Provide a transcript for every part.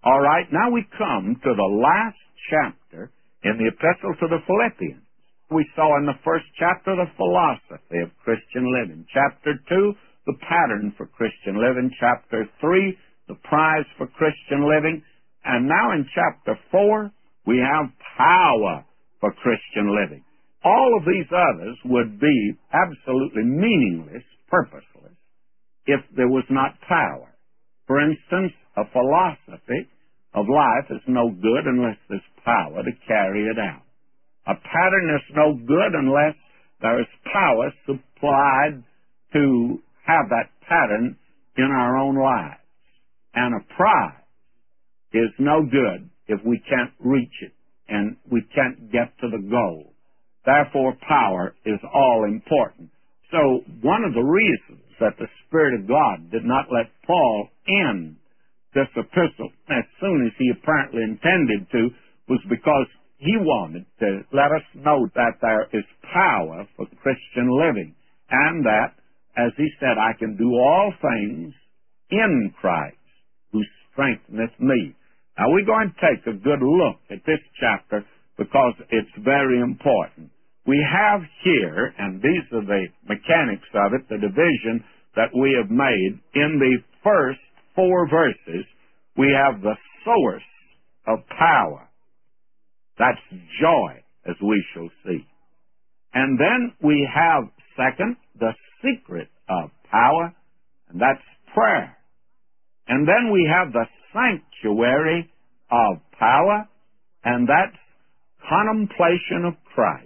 All right, now we come to the last chapter in the Epistle to the Philippians. We saw in the first chapter the philosophy of Christian living. Chapter 2, the pattern for Christian living. Chapter 3, the prize for Christian living. And now in chapter 4, we have power for Christian living. All of these others would be absolutely meaningless, purposeless, if there was not power. For instance, a philosophy of life is no good unless there's power to carry it out. A pattern is no good unless there is power supplied to have that pattern in our own lives. And a prize is no good if we can't reach it and we can't get to the goal. Therefore, power is all important. So one of the reasons that the Spirit of God did not let Paul end this epistle as soon as he apparently intended to was because he wanted to let us know that there is power for Christian living, and that, as he said, I can do all things in Christ who strengtheneth me. Now, we're going to take a good look at this chapter because it's very important. We have here, and these are the mechanics of it, the division that we have made. In the first 4 verses, we have the source of power. That's joy, as we shall see. And then we have, second, the secret of power, and that's prayer. And then we have the sanctuary of power, and that's contemplation of Christ.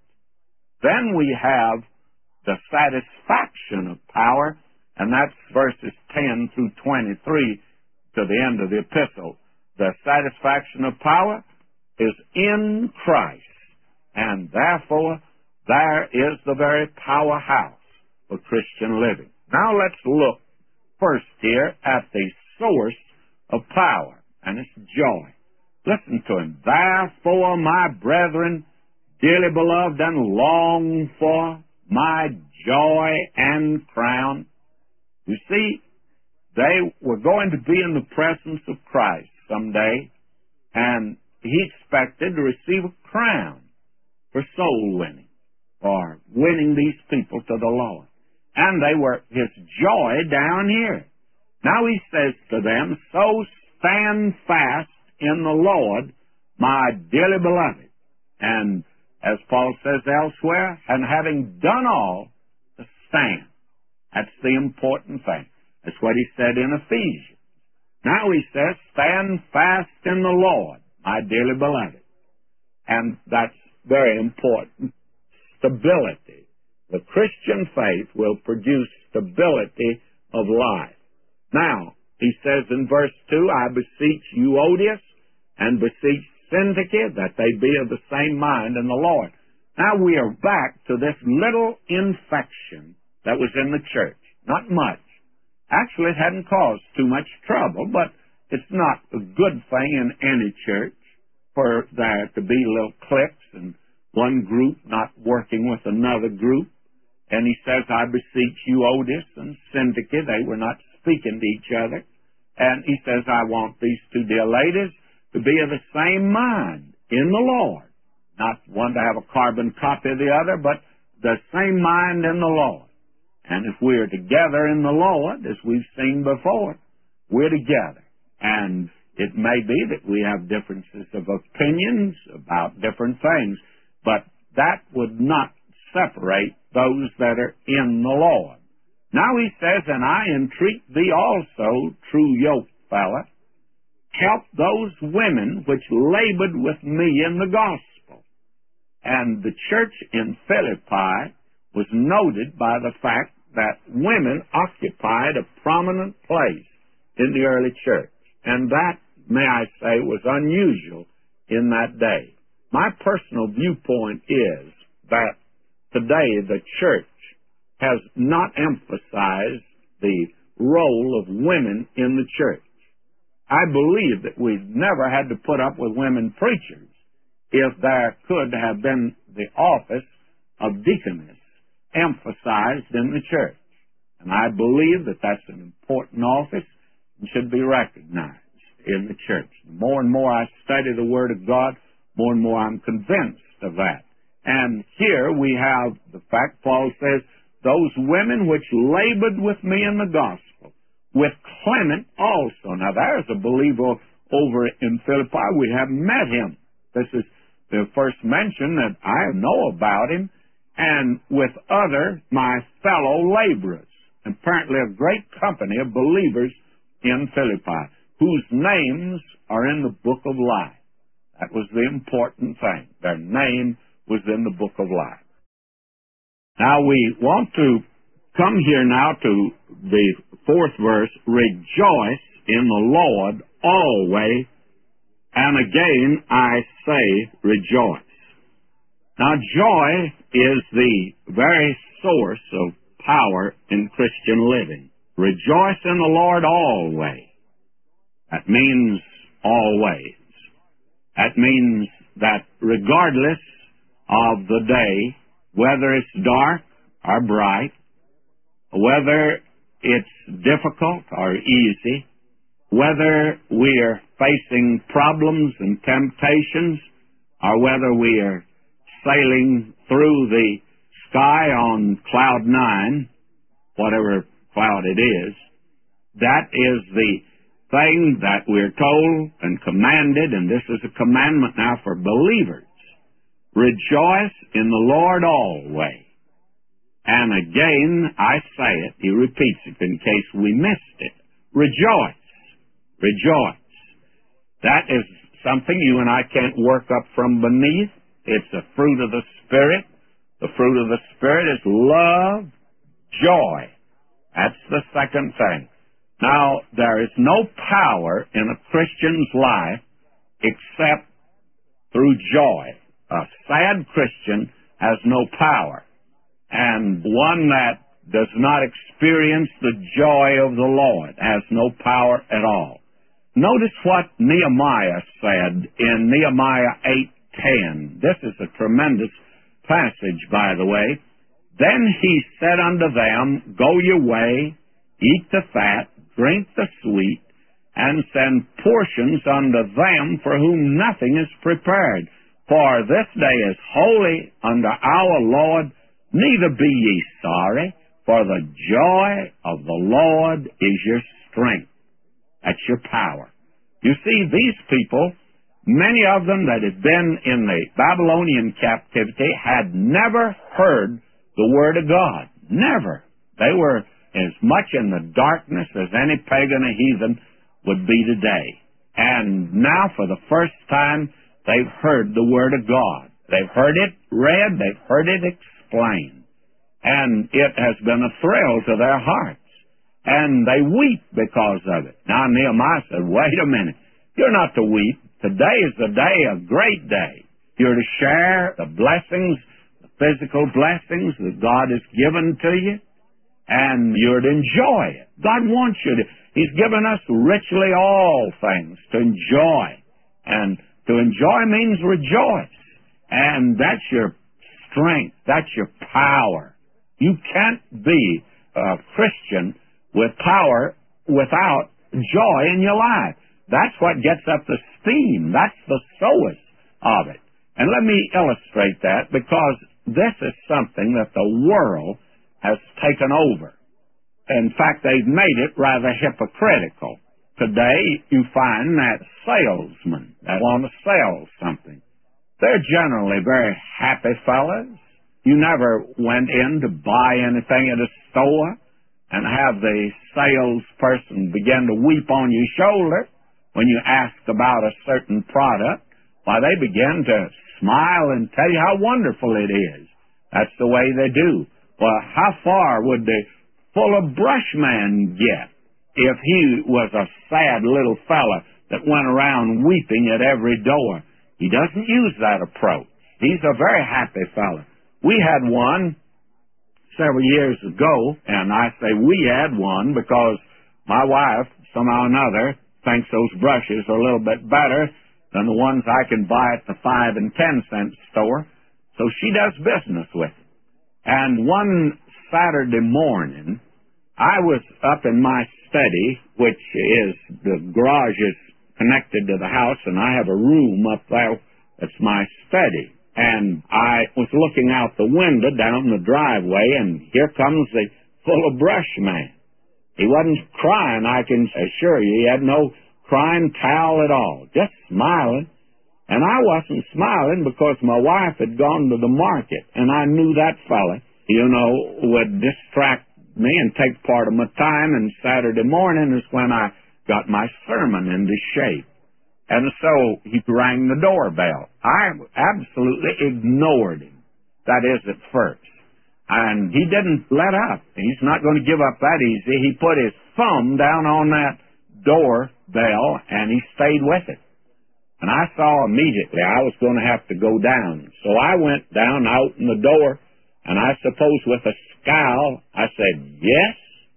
Then we have the satisfaction of power, and that's verses 10 through 23 to the end of the epistle. The satisfaction of power is in Christ, and therefore there is the very powerhouse for Christian living. Now let's look first here at the source of power, and it's joy. Listen to him. Therefore, my brethren, dearly beloved and longed for, my joy and crown. You see, they were going to be in the presence of Christ someday, and he expected to receive a crown for soul winning, or winning these people to the Lord. And they were his joy down here. Now he says to them, so stand fast in the Lord, my dearly beloved. And as Paul says elsewhere, and having done all, to stand. That's the important thing. That's what he said in Ephesians. Now he says, stand fast in the Lord, my dearly beloved. And that's very important. Stability. The Christian faith will produce stability of life. Now, he says in verse 2, I beseech Euodias and beseech Syntyche that they be of the same mind in the Lord. Now we are back to this little infection that was in the church. Not much. Actually, it hadn't caused too much trouble, but it's not a good thing in any church for there to be little cliques and one group not working with another group. And he says, I beseech Euodias and Syntyche. They were not speaking to each other. And he says, I want these 2 dear ladies to be of the same mind in the Lord. Not one to have a carbon copy of the other, but the same mind in the Lord. And if we're together in the Lord, as we've seen before, we're together. And it may be that we have differences of opinions about different things, but that would not separate those that are in the Lord. Now he says, and I entreat thee also, true yokefellow, help those women which labored with me in the gospel. And the church in Philippi was noted by the fact that women occupied a prominent place in the early church. And that, may I say, was unusual in that day. My personal viewpoint is that today the church has not emphasized the role of women in the church. I believe that we've never had to put up with women preachers if there could have been the office of deaconess emphasized in the church. And I believe that that's an important office and should be recognized. in the church. The more and more I study the Word of God, more and more I'm convinced of that. And here we have the fact, Paul says, those women which labored with me in the gospel, with Clement also. Now there's a believer over in Philippi. We have met him. This is the first mention that I know about him, and with other, my fellow laborers. Apparently a great company of believers in Philippi, whose names are in the book of life. That was the important thing. Their name was in the book of life. Now we want to come here now to the fourth verse, rejoice in the Lord always, and again I say rejoice. Now joy is the very source of power in Christian living. Rejoice in the Lord always. That means always. That means that regardless of the day, whether it's dark or bright, whether it's difficult or easy, whether we are facing problems and temptations, or whether we are sailing through the sky on cloud 9, whatever cloud it is, that is the thing that we're told and commanded, and this is a commandment now for believers. Rejoice in the Lord always. And again, I say it, he repeats it in case we missed it. Rejoice. Rejoice. That is something you and I can't work up from beneath. It's a fruit of the Spirit. The fruit of the Spirit is love, joy. That's the second thing. Now, there is no power in a Christian's life except through joy. A sad Christian has no power. And one that does not experience the joy of the Lord has no power at all. Notice what Nehemiah said in Nehemiah 8:10. This is a tremendous passage, by the way. Then he said unto them, go your way, eat the fat, drink the sweet, and send portions unto them for whom nothing is prepared. For this day is holy unto our Lord, neither be ye sorry, for the joy of the Lord is your strength. That's your power. You see, these people, many of them that had been in the Babylonian captivity, had never heard the Word of God. Never. They were as much in the darkness as any pagan or heathen would be today. And now, for the first time, they've heard the Word of God. They've heard it read, they've heard it explained. And it has been a thrill to their hearts. And they weep because of it. Now Nehemiah said, wait a minute, you're not to weep. Today is the day, a great day. You're to share the blessings, the physical blessings that God has given to you, and you're to enjoy it. God wants you to. He's given us richly all things to enjoy. And to enjoy means rejoice. And that's your strength. That's your power. You can't be a Christian with power without joy in your life. That's what gets up the steam. That's the source of it. And let me illustrate that, because this is something that the world has taken over. In fact, they've made it rather hypocritical. Today, you find that salesmen that want to sell something, they're generally very happy fellas. You never went in to buy anything at a store and have the salesperson begin to weep on your shoulder when you ask about a certain product. Why, they begin to smile and tell you how wonderful it is. That's the way they do. Well, how far would the full-of brush man get if he was a sad little fella that went around weeping at every door? He doesn't use that approach. He's a very happy fella. We had one several years ago, and I say we had one because my wife, somehow or another, thinks those brushes are a little bit better than the ones I can buy at the 5 and 10 cent store, so she does business with it. And one Saturday morning, I was up in my study, which is, the garage is connected to the house, and I have a room up there that's my study. And I was looking out the window down the driveway, and here comes the full of brush man. He wasn't crying, I can assure you. He had no crying towel at all, just smiling. And I wasn't smiling because my wife had gone to the market, and I knew that fella, would distract me and take part of my time, and Saturday morning is when I got my sermon into shape. And so he rang the doorbell. I absolutely ignored him, that is, at first. And he didn't let up. He's not going to give up that easy. He put his thumb down on that doorbell, and he stayed with it. And I saw immediately I was going to have to go down. So I went down, out in the door, and I suppose with a scowl, I said, "Yes?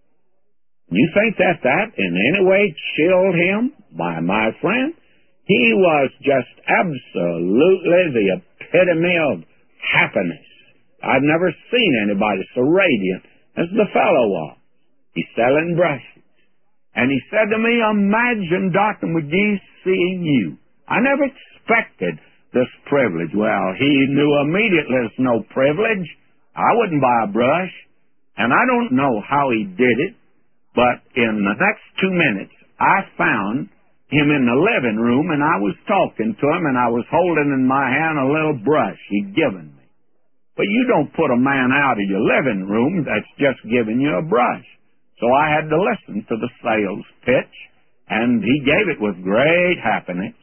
You think that in any way chilled him? Why, my friend, he was just absolutely the epitome of happiness. I've never seen anybody so radiant as the fellow was. He's selling brushes. And he said to me, 'Imagine, Dr. McGee, seeing you.' I never expected this privilege." Well, he knew immediately there's no privilege. I wouldn't buy a brush. And I don't know how he did it, but in the next 2 minutes, I found him in the living room, and I was talking to him, and I was holding in my hand a little brush he'd given me. But you don't put a man out of your living room that's just giving you a brush. So I had to listen to the sales pitch, and he gave it with great happiness.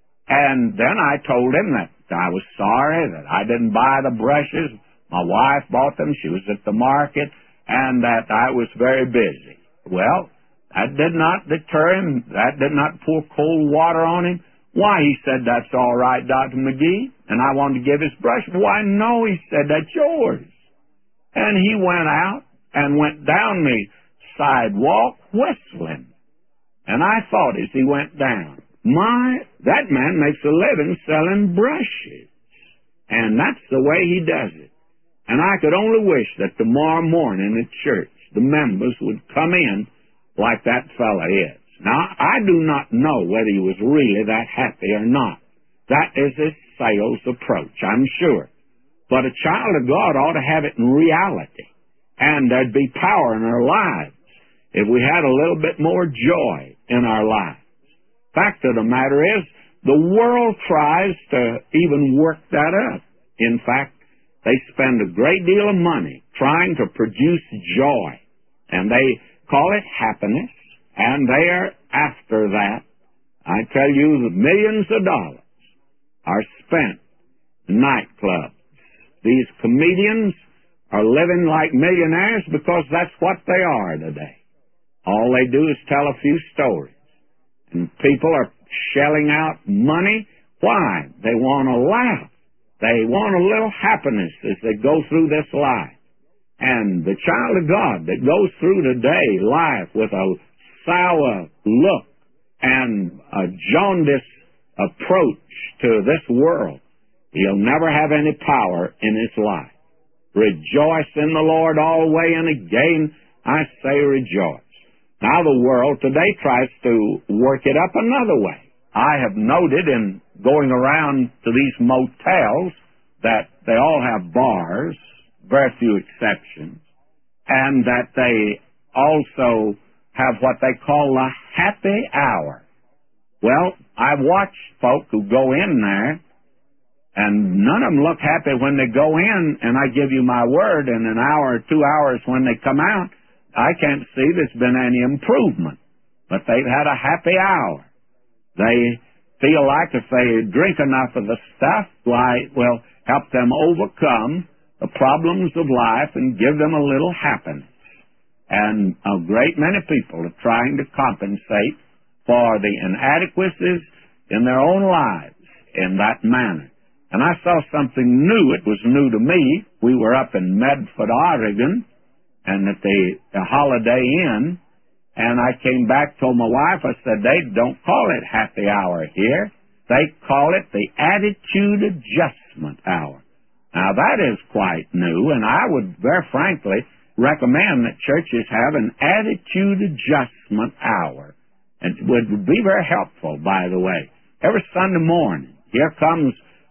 And then I told him that I was sorry that I didn't buy the brushes. My wife bought them. She was at the market, and that I was very busy. Well, that did not deter him. That did not pour cold water on him. "Why," he said, "that's all right, Dr. McGee." And I wanted to give his brush. "Why, no," he said, "that's yours." And he went out and went down the sidewalk whistling. And I thought as he went down, that man makes a living selling brushes. And that's the way he does it. And I could only wish that tomorrow morning at church, the members would come in like that fella is. Now, I do not know whether he was really that happy or not. That is his sales approach, I'm sure. But a child of God ought to have it in reality. And there'd be power in our lives if we had a little bit more joy in our lives. Fact of the matter is, the world tries to even work that up. In fact, they spend a great deal of money trying to produce joy. And they call it happiness, and they are after that. I tell you, the millions of dollars are spent in nightclubs. These comedians are living like millionaires because that's what they are today. All they do is tell a few stories. And people are shelling out money. Why? They want to laugh. They want a little happiness as they go through this life. And the child of God that goes through today life with a sour look and a jaundiced approach to this world, he'll never have any power in his life. Rejoice in the Lord always, and again I say rejoice. Now the world today tries to work it up another way. I have noted in going around to these motels that they all have bars, very few exceptions, and that they also have what they call a happy hour. Well, I've watched folk who go in there, and none of them look happy when they go in, and I give you my word, in an hour or 2 hours when they come out, I can't see there's been any improvement. But they've had a happy hour. They feel like if they drink enough of the stuff, why, it will help them overcome the problems of life and give them a little happiness. And a great many people are trying to compensate for the inadequacies in their own lives in that manner. And I saw something new. It was new to me. We were up in Medford, Oregon, and at the Holiday Inn, and I came back, told my wife, I said, they don't call it happy hour here. They call it the attitude adjustment hour. Now, that is quite new, and I would very frankly recommend that churches have an attitude adjustment hour. And it would be very helpful, by the way. Every Sunday morning, here comes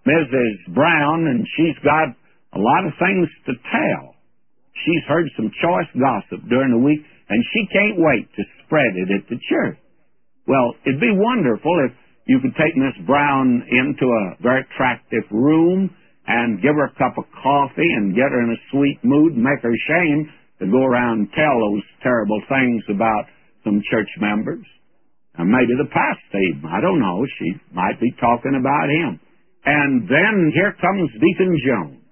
Mrs. Brown, and she's got a lot of things to tell. She's heard some choice gossip during the week, and she can't wait to spread it at the church. Well, it'd be wonderful if you could take Miss Brown into a very attractive room and give her a cup of coffee and get her in a sweet mood and make her ashamed to go around and tell those terrible things about some church members. Or maybe the pastor even. I don't know. She might be talking about him. And then here comes Deacon Jones.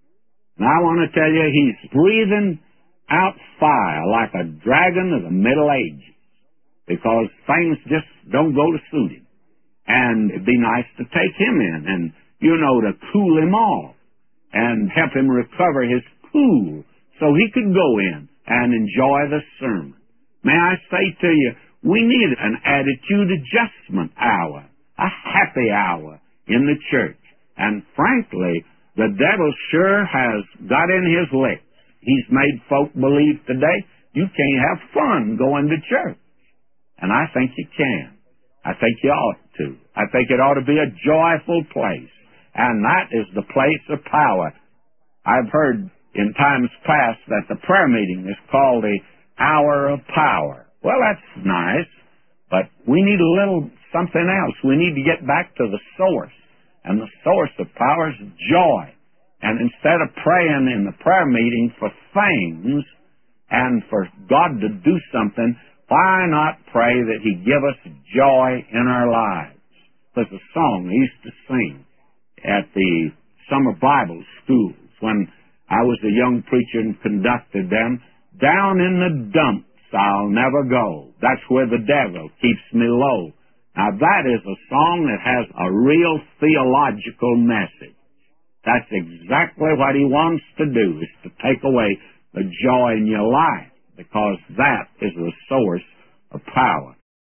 And I want to tell you, he's breathing out fire like a dragon of the Middle Ages because things just don't go to suit him. And it'd be nice to take him in and, to cool him off and help him recover his cool so he could go in and enjoy the sermon. May I say to you, we need an attitude adjustment hour, a happy hour in the church. And frankly, the devil sure has got in his licks. He's made folk believe today you can't have fun going to church. And I think you can. I think you ought to. I think it ought to be a joyful place. And that is the place of power. I've heard in times past that the prayer meeting is called the hour of power. Well, that's nice, but we need a little something else. We need to get back to the source. And the source of power is joy. And instead of praying in the prayer meeting for things and for God to do something, why not pray that He give us joy in our lives? There's a song I used to sing at the summer Bible schools when I was a young preacher and conducted them. Down in the dumps I'll never go. That's where the devil keeps me low. Now that is a song that has a real theological message. That's exactly what he wants to do, is to take away the joy in your life, because that is the source of power.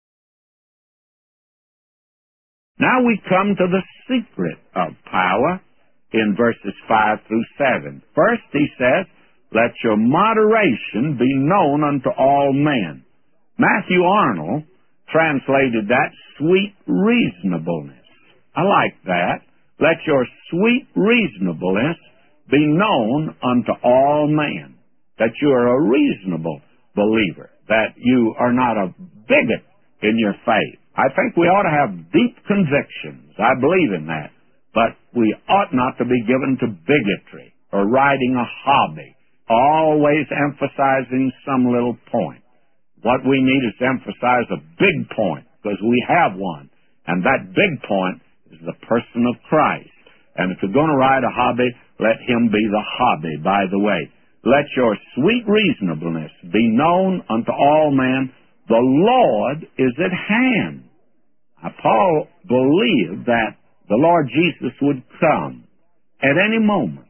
Now we come to the secret of power in verses 5 through 7. First he says, let your moderation be known unto all men. Matthew Arnold translated that sweet reasonableness. I like that. Let your sweet reasonableness be known unto all men. That you are a reasonable believer. That you are not a bigot in your faith. I think we ought to have deep convictions. I believe in that. But we ought not to be given to bigotry or riding a hobby, always emphasizing some little point. What we need is to emphasize a big point, because we have one. And that big point is the person of Christ. And if you're going to ride a hobby, let him be the hobby, by the way. Let your sweet reasonableness be known unto all men. The Lord is at hand. Now, Paul believed that the Lord Jesus would come at any moment.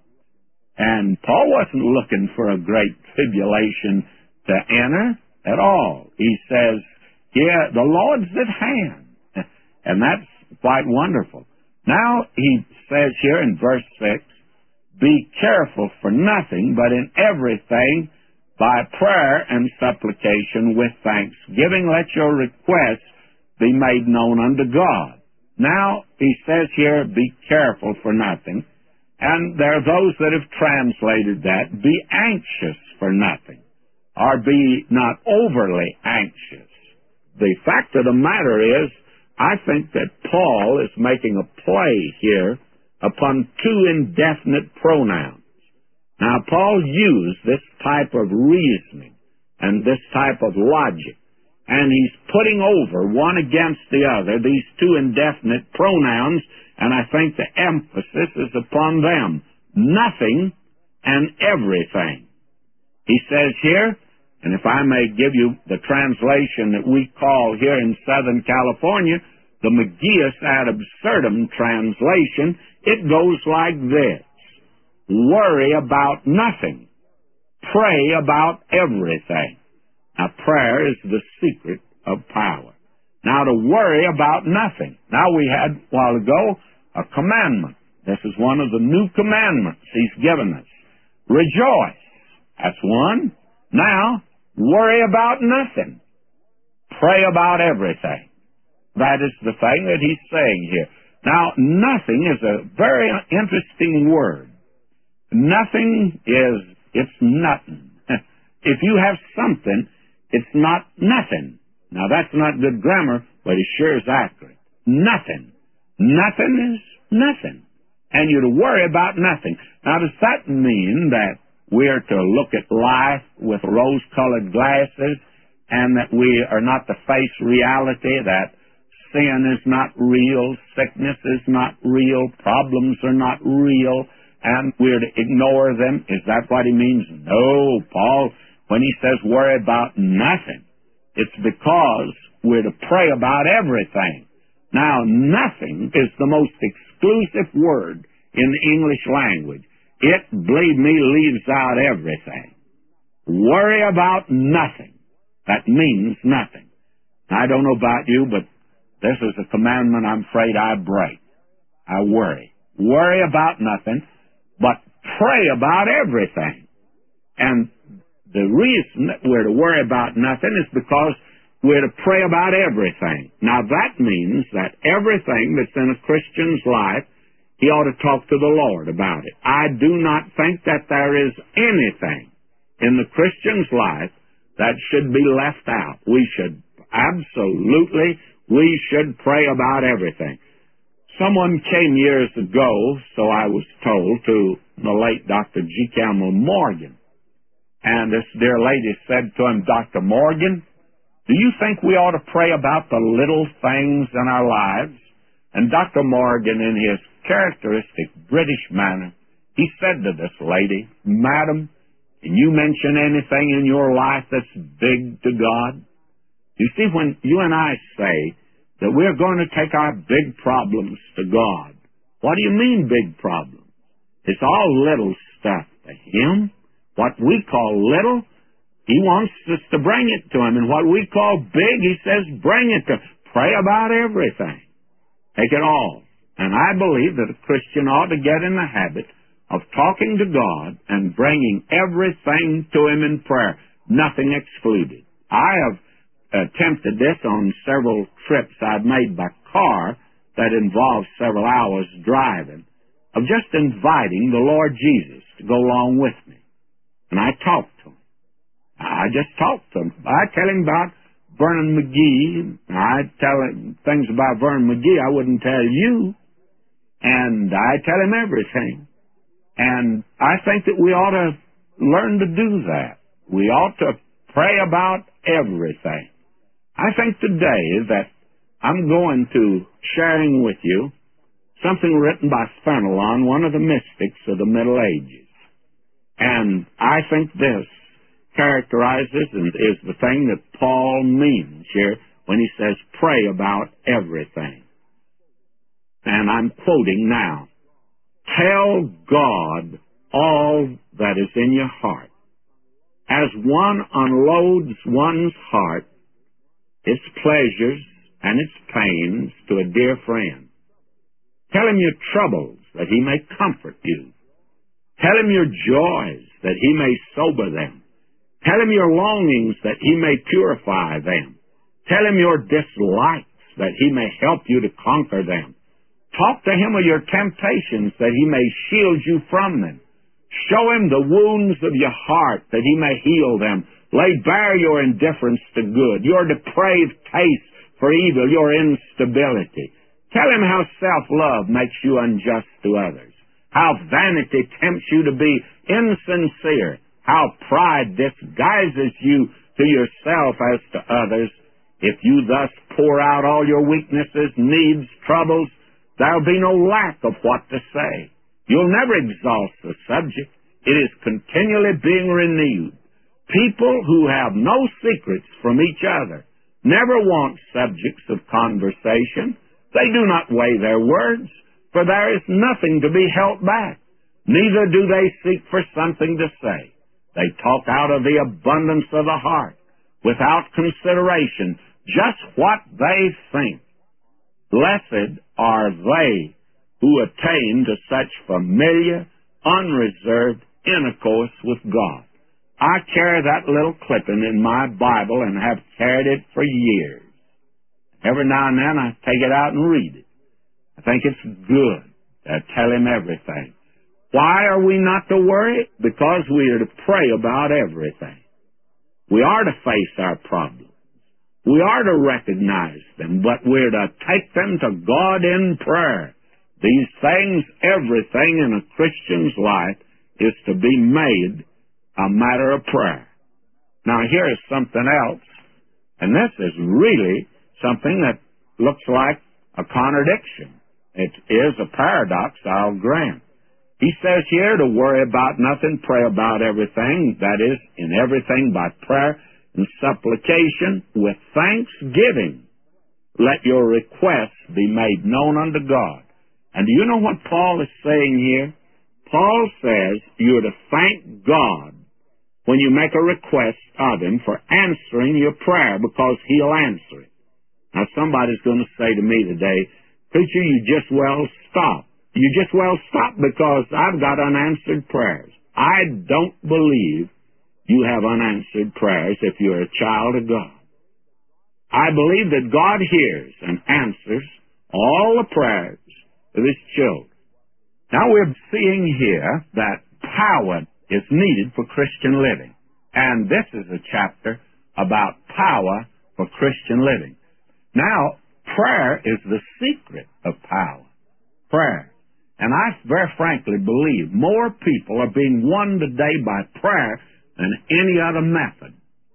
And Paul wasn't looking for a great tribulation to enter at all. He says, yeah, the Lord's at hand. And that's quite wonderful. Now he says here in verse 6, be careful for nothing, but in everything, by prayer and supplication with thanksgiving, let your requests be made known unto God. Now, he says here, be careful for nothing. And there are those that have translated that, be anxious for nothing, or be not overly anxious. The fact of the matter is, I think that Paul is making a play here upon two indefinite pronouns. Now, Paul used this type of reasoning and this type of logic, and he's putting over one against the other these two indefinite pronouns, and I think the emphasis is upon them. Nothing and everything. He says here, and if I may give you the translation that we call here in Southern California, the Magius ad absurdum translation, it goes like this. Worry about nothing. Pray about everything. Now, prayer is the secret of power. Now, to worry about nothing. Now, we had, a while ago, a commandment. This is one of the new commandments he's given us. Rejoice. That's one. Now, worry about nothing. Pray about everything. That is the thing that he's saying here. Now, nothing is a very interesting word. Nothing is, it's nothing. If you have something, it's not nothing. Now, that's not good grammar, but it sure is accurate. Nothing. Nothing is nothing. And you're to worry about nothing. Now, does that mean that we're to look at life with rose-colored glasses and that we are not to face reality, that sin is not real, sickness is not real, problems are not real, and we're to ignore them? Is that what he means? No, Paul, when he says worry about nothing, it's because we're to pray about everything. Now, nothing is the most exclusive word in the English language. It, believe me, leaves out everything. Worry about nothing. That means nothing. I don't know about you, but this is a commandment I'm afraid I break. I worry. Worry about nothing, but pray about everything. And the reason that we're to worry about nothing is because we're to pray about everything. Now, that means that everything that's in a Christian's life, he ought to talk to the Lord about it. I do not think that there is anything in the Christian's life that should be left out. We should pray about everything. Someone came years ago, so I was told, to the late Dr. G. Campbell Morgan. And this dear lady said to him, Dr. Morgan, do you think we ought to pray about the little things in our lives? And Dr. Morgan, in his characteristic British manner, he said to this lady, Madam, can you mention anything in your life that's big to God? You see, when you and I say that we're going to take our big problems to God, what do you mean big problems? It's all little stuff to Him. What we call little, He wants us to bring it to Him. And what we call big, He says, bring it to Him. Pray about everything. Take it all. And I believe that a Christian ought to get in the habit of talking to God and bringing everything to Him in prayer, nothing excluded. I have attempted this on several trips I've made by car that involved several hours driving, of just inviting the Lord Jesus to go along with me. And I talk to Him. I just talk to Him. I tell Him about Vernon McGee. I tell Him things about Vernon McGee I wouldn't tell you. And I tell Him everything. And I think that we ought to learn to do that. We ought to pray about everything. I think today that I'm going to sharing with you something written by Fenelon, one of the mystics of the Middle Ages. And I think this characterizes and is the thing that Paul means here when he says pray about everything. And I'm quoting now. Tell God all that is in your heart. As one unloads one's heart, its pleasures and its pains to a dear friend. Tell Him your troubles that He may comfort you. Tell Him your joys that He may sober them. Tell Him your longings that He may purify them. Tell Him your dislikes that He may help you to conquer them. Talk to Him of your temptations that He may shield you from them. Show Him the wounds of your heart that He may heal them. Lay bare your indifference to good, your depraved taste for evil, your instability. Tell Him how self-love makes you unjust to others, how vanity tempts you to be insincere, how pride disguises you to yourself as to others. If you thus pour out all your weaknesses, needs, troubles, there'll be no lack of what to say. You'll never exhaust the subject. It is continually being renewed. People who have no secrets from each other never want subjects of conversation. They do not weigh their words, for there is nothing to be held back. Neither do they seek for something to say. They talk out of the abundance of the heart, without consideration, just what they think. Blessed are they who attain to such familiar, unreserved intercourse with God. I carry that little clipping in my Bible and have carried it for years. Every now and then I take it out and read it. I think it's good to tell him everything. Why are we not to worry? Because we are to pray about everything. We are to face our problems. We are to recognize them, but we're to take them to God in prayer. These things, everything in a Christian's life is to be made a matter of prayer. Now here's something else, and this is really something that looks like a contradiction. It is a paradox, I'll grant. He says here to worry about nothing, pray about everything, that is, in everything by prayer and supplication with thanksgiving. Let your requests be made known unto God. And do you know what Paul is saying here? Paul says you're to thank God when you make a request of Him for answering your prayer, because He'll answer it. Now somebody's going to say to me today, preacher, you just well stop. You just well stop because I've got unanswered prayers. I don't believe you have unanswered prayers if you're a child of God. I believe that God hears and answers all the prayers of His children. Now we're seeing here that power is needed for Christian living. And this is a chapter about power for Christian living. Now, prayer is the secret of power. Prayer. And I very frankly believe more people are being won today by prayer than any other method.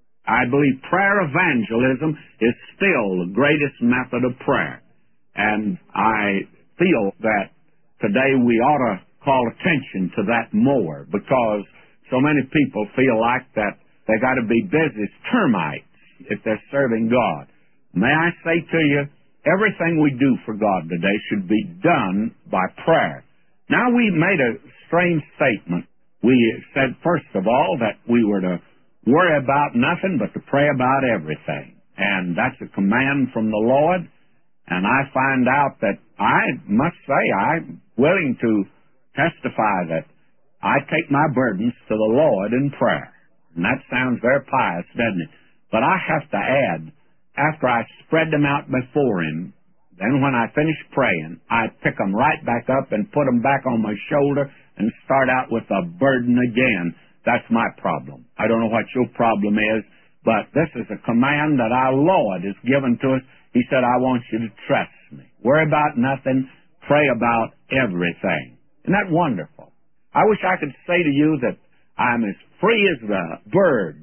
I believe prayer evangelism is still the greatest method of prayer. And I feel that today we ought to call attention to that more, because so many people feel like that they got to be busy as termites if they're serving God. May I say to you, everything we do for God today should be done by prayer. Now, we made a strange statement. We said, first of all, that we were to worry about nothing but to pray about everything. And that's a command from the Lord. And I find out that I must say I'm willing to testify that I take my burdens to the Lord in prayer. And that sounds very pious, doesn't it? But I have to add, after I spread them out before Him, then when I finish praying, I pick them right back up and put them back on my shoulder and start out with a burden again. That's my problem. I don't know what your problem is, but this is a command that our Lord has given to us. He said, I want you to trust me. Worry about nothing. Pray about everything. Isn't that wonderful? I wish I could say to you that I'm as free as the birds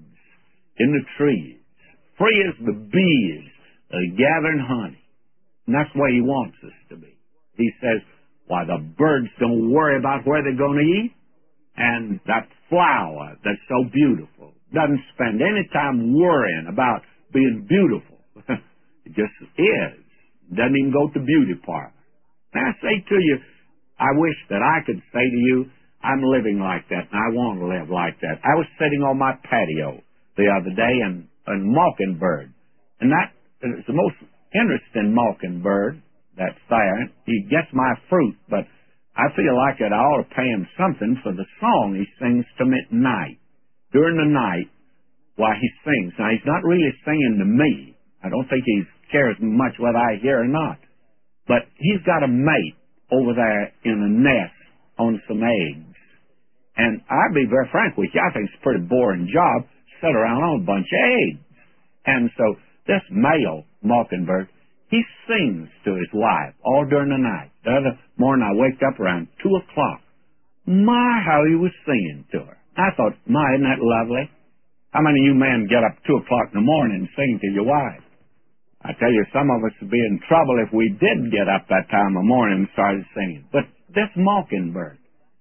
in the trees, free as the bees that are gathering honey. And that's the way He wants us to be. He says, why, the birds don't worry about where they're going to eat. And that flower that's so beautiful doesn't spend any time worrying about being beautiful. It just is. Doesn't even go to beauty parlor. And I say to you, I wish that I could say to you, I'm living like that, and I want to live like that. I was sitting on my patio the other day, and a mockingbird, and that is the most interesting mockingbird that's there. He gets my fruit, but I feel like that I ought to pay him something for the song he sings to me at night. During the night, while he sings. Now, he's not really singing to me. I don't think he cares much whether I hear or not. But he's got a mate over there in a nest on some eggs. And I'll be very frank with you, I think it's a pretty boring job, sit around on a bunch of eggs. And so this male mockingbird, he sings to his wife all during the night. The other morning I waked up around 2 o'clock. My, how he was singing to her. I thought, my, isn't that lovely? How many of you men get up 2 o'clock in the morning and sing to your wife? I tell you, some of us would be in trouble if we did get up that time of morning and started singing. But this mockingbird,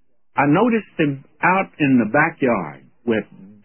I noticed him out in the backyard with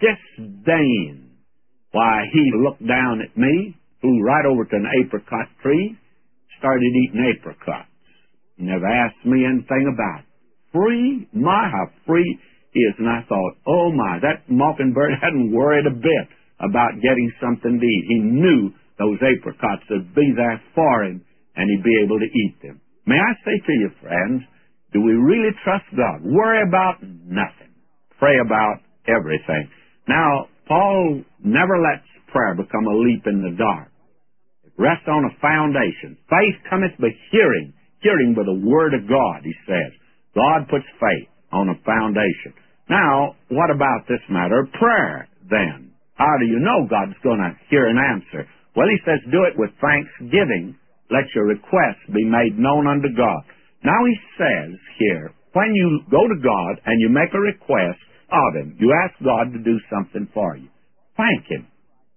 disdain. Why, he looked down at me, flew right over to an apricot tree, started eating apricots. He never asked me anything about it. Free? My, how free he is. And I thought, oh my, that mockingbird hadn't worried a bit about getting something to eat. He knew those apricots would be there for him, and he'd be able to eat them. May I say to you, friends, do we really trust God? Worry about nothing. Pray about everything. Now, Paul never lets prayer become a leap in the dark. It rests on a foundation. Faith cometh by hearing, hearing by the word of God, he says. God puts faith on a foundation. Now, what about this matter of prayer, then? How do you know God's going to hear and answer? Well, he says, do it with thanksgiving. Let your requests be made known unto God. Now he says here, when you go to God and you make a request of Him, you ask God to do something for you. Thank Him.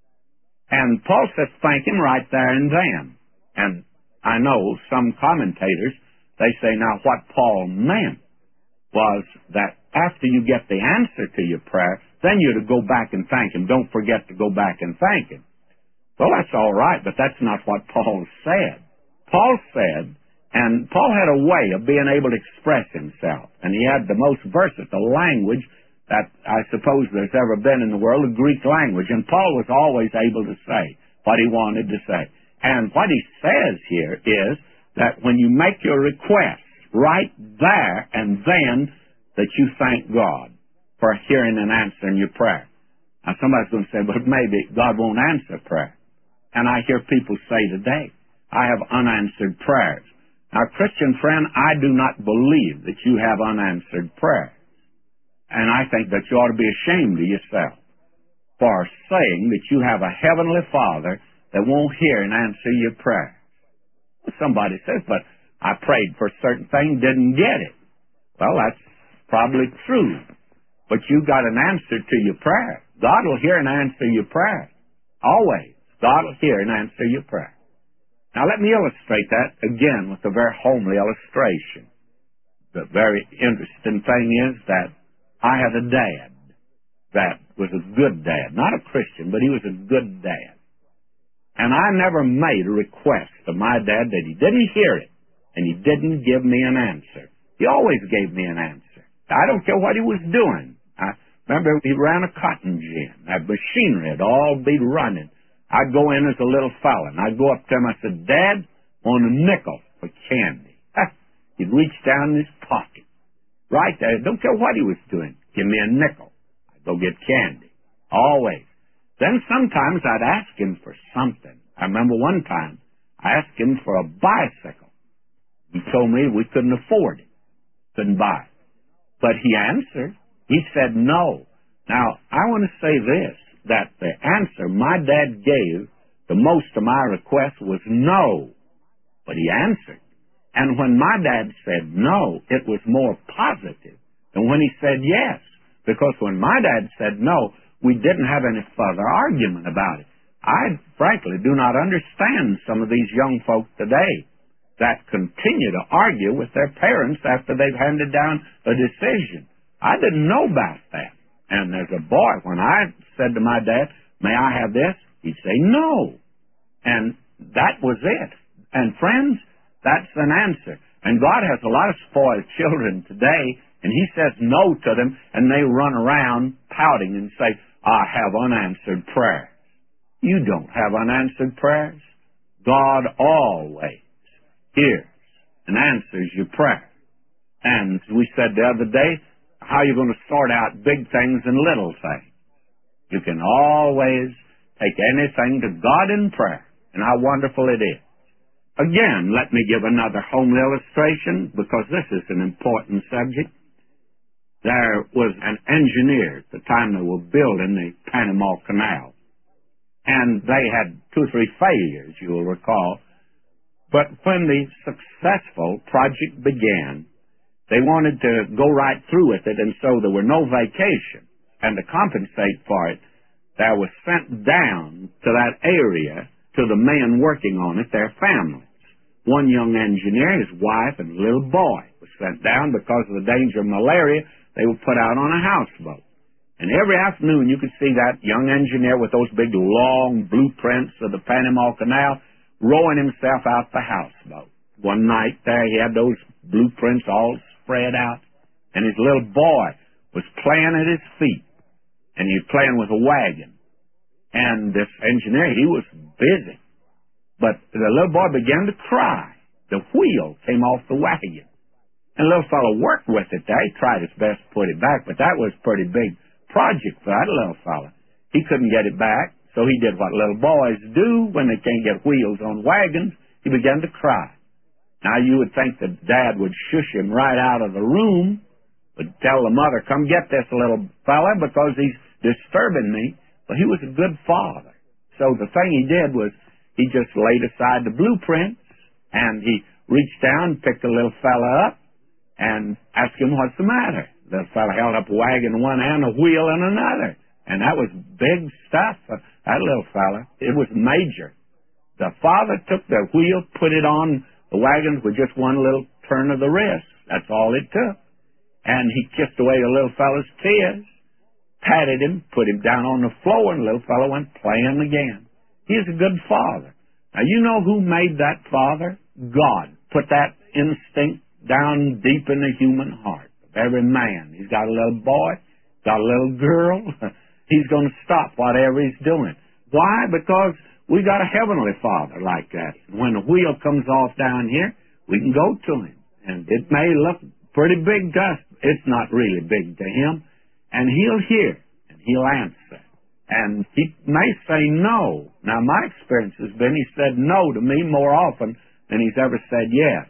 And Paul says thank Him right there and then. And I know some commentators, they say now what Paul meant was that after you get the answer to your prayer, then you're to go back and thank Him. Don't forget to go back and thank Him. Well, that's all right, but that's not what Paul said. Paul said, and Paul had a way of being able to express himself, and he had the most versatile language that I suppose there's ever been in the world, the Greek language, and Paul was always able to say what he wanted to say. And what he says here is that when you make your request, right there and then, that you thank God for hearing and answering your prayer. Now somebody's going to say, but maybe God won't answer prayer. And I hear people say today, I have unanswered prayers. Now, Christian friend, I do not believe that you have unanswered prayers. And I think that you ought to be ashamed of yourself for saying that you have a heavenly Father that won't hear and answer your prayer. Somebody says, but I prayed for a certain thing, didn't get it. Well, that's probably true. But you got an answer to your prayer. God will hear and answer your prayer. Always. God will hear and answer your prayer. Now, let me illustrate that again with a very homely illustration. The very interesting thing is that I had a dad that was a good dad. Not a Christian, but he was a good dad. And I never made a request of my dad that he didn't hear it, and he didn't give me an answer. He always gave me an answer. I don't care what he was doing. I remember he ran a cotton gin. That machinery would all be running. I'd go in as a little fella, and I'd go up to him. I said, Dad, want a nickel for candy. He'd reach down in his pocket. Right there. Don't care what he was doing. Give me a nickel. I'd go get candy. Always. Then sometimes I'd ask him for something. I remember one time I asked him for a bicycle. He told me we couldn't afford it. Couldn't buy it. But he answered. He said no. Now, I want to say this, that the answer my dad gave to most of my requests was no. But he answered. And when my dad said no, it was more positive than when he said yes. Because when my dad said no, we didn't have any further argument about it. I frankly do not understand some of these young folk today that continue to argue with their parents after they've handed down a decision. I didn't know about that. And as a boy, when I said to my dad, may I have this? He'd say no. And that was it. And friends, that's an answer. And God has a lot of spoiled children today, and He says no to them, and they run around pouting and say, I have unanswered prayers. You don't have unanswered prayers. God always hears and answers your prayer. And as we said the other day, how are you going to sort out big things and little things? You can always take anything to God in prayer, and how wonderful it is. Again, let me give another homely illustration, because this is an important subject. There was an engineer at the time they were building the Panama Canal, and they had 2 or 3 failures, you will recall. But when the successful project began, they wanted to go right through with it, and so there were no vacations. And to compensate for it, there was sent down to that area to the men working on it, their families. One young engineer, his wife, and a little boy was sent down because of the danger of malaria. They were put out on a houseboat. And every afternoon you could see that young engineer with those big long blueprints of the Panama Canal rowing himself out the houseboat. One night there he had those blueprints all spread out, and his little boy was playing at his feet, and he was playing with a wagon. And this engineer, he was busy. But the little boy began to cry. The wheel came off the wagon. And the little fellow worked with it there. He tried his best to put it back, but that was pretty big project for that little fella. He couldn't get it back, so he did what little boys do when they can't get wheels on wagons. He began to cry. Now, you would think that Dad would shush him right out of the room, would tell the mother, come get this little fella because he's disturbing me. But he was a good father. So the thing he did was he just laid aside the blueprints, and he reached down, picked the little fella up, and asked him, what's the matter? The fella held up a wagon in one hand, a wheel in another. And that was big stuff for that little fella. It was major. The father took the wheel, put it on the wagons with just one little turn of the wrist. That's all it took. And he kissed away the little fella's tears, patted him, put him down on the floor, and the little fella went playing again. He is a good father. Now, you know who made that father? God put that instinct down deep in the human heart of every man. He's got a little boy, got a little girl. He's going to stop whatever he's doing. Why? Because we got a heavenly Father like that. When the wheel comes off down here, we can go to him. And it may look pretty big to us. It's not really big to him. And he'll hear, and he'll answer. And he may say no. Now, my experience has been he said no to me more often than he's ever said yes.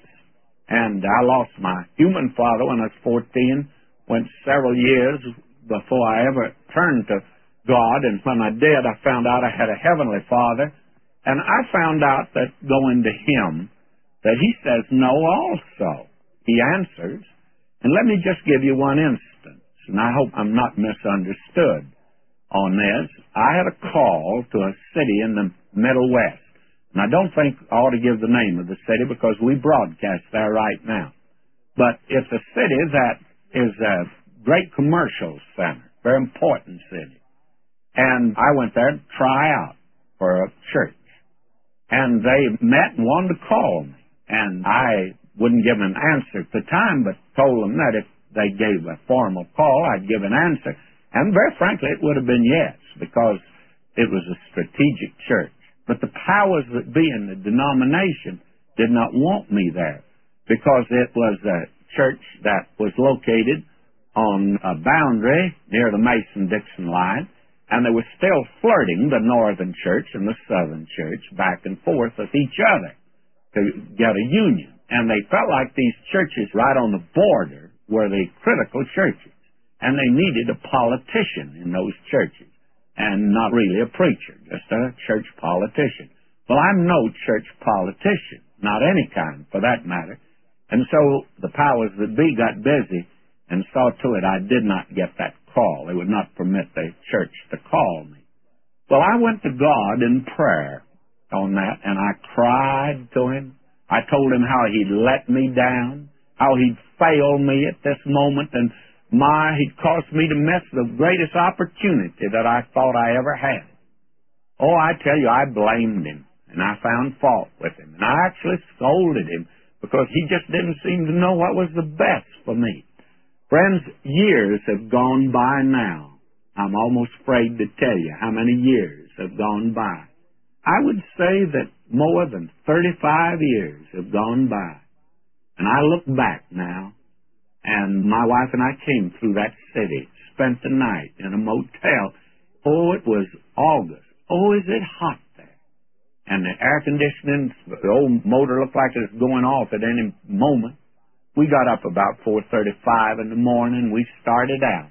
And I lost my human father when I was 14, went several years before I ever turned to God. And when I did, I found out I had a heavenly Father. And I found out that going to him, that he says no also. He answers. And let me just give you one instance, and I hope I'm not misunderstood on this. I had a call to a city in the Middle West. And I don't think I ought to give the name of the city because we broadcast there right now. But it's a city that is a great commercial center, very important city. And I went there to try out for a church. And they met and wanted to call me. And I wouldn't give an answer at the time, but told them that if they gave a formal call, I'd give an answer. And very frankly, it would have been yes, because it was a strategic church. But the powers that be in the denomination did not want me there, because it was a church that was located on a boundary near the Mason-Dixon line, and they were still flirting, the northern church and the southern church, back and forth with each other to get a union. And they felt like these churches right on the border were the critical churches, and they needed a politician in those churches, and not really a preacher, just a church politician. Well, I'm no church politician, not any kind for that matter. And so the powers that be got busy and saw to it I did not get that call. They would not permit the church to call me. Well, I went to God in prayer on that, and I cried to him. I told him how he'd let me down, how he'd failed me at this moment, and he'd caused me to miss the greatest opportunity that I thought I ever had. Oh, I tell you, I blamed him, and I found fault with him, and I actually scolded him because he just didn't seem to know what was the best for me. Friends, years have gone by now. I'm almost afraid to tell you how many years have gone by. I would say that more than 35 years have gone by. And I look back now, and my wife and I came through that city, spent the night in a motel. Oh, it was August. Oh, is it hot there? And the air conditioning, the old motor looked like it was going off at any moment. We got up about 4:35 in the morning. We started out.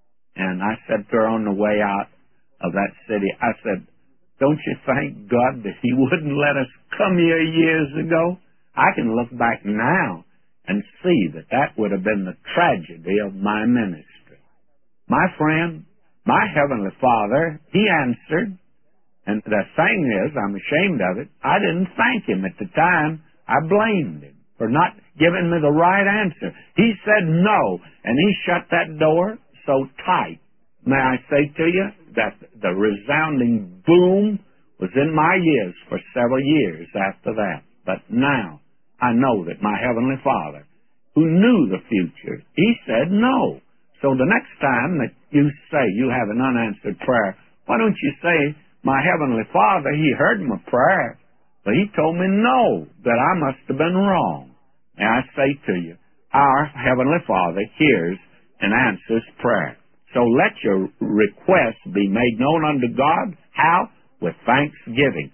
And I said to her on the way out of that city, I said, don't you thank God that he wouldn't let us come here years ago? I can look back now and see that that would have been the tragedy of my ministry. My friend, my Heavenly Father, he answered. And the thing is, I'm ashamed of it, I didn't thank him at the time. I blamed him for not giving me the right answer. He said no, and he shut that door so tight. May I say to you that the resounding boom was in my ears for several years after that. But now I know that my Heavenly Father, who knew the future, he said no. So the next time that you say you have an unanswered prayer, why don't you say, my Heavenly Father, he heard my prayer, but he told me no, that I must have been wrong. And I say to you, our Heavenly Father hears and answers prayer. So let your requests be made known unto God. How? With thanksgiving.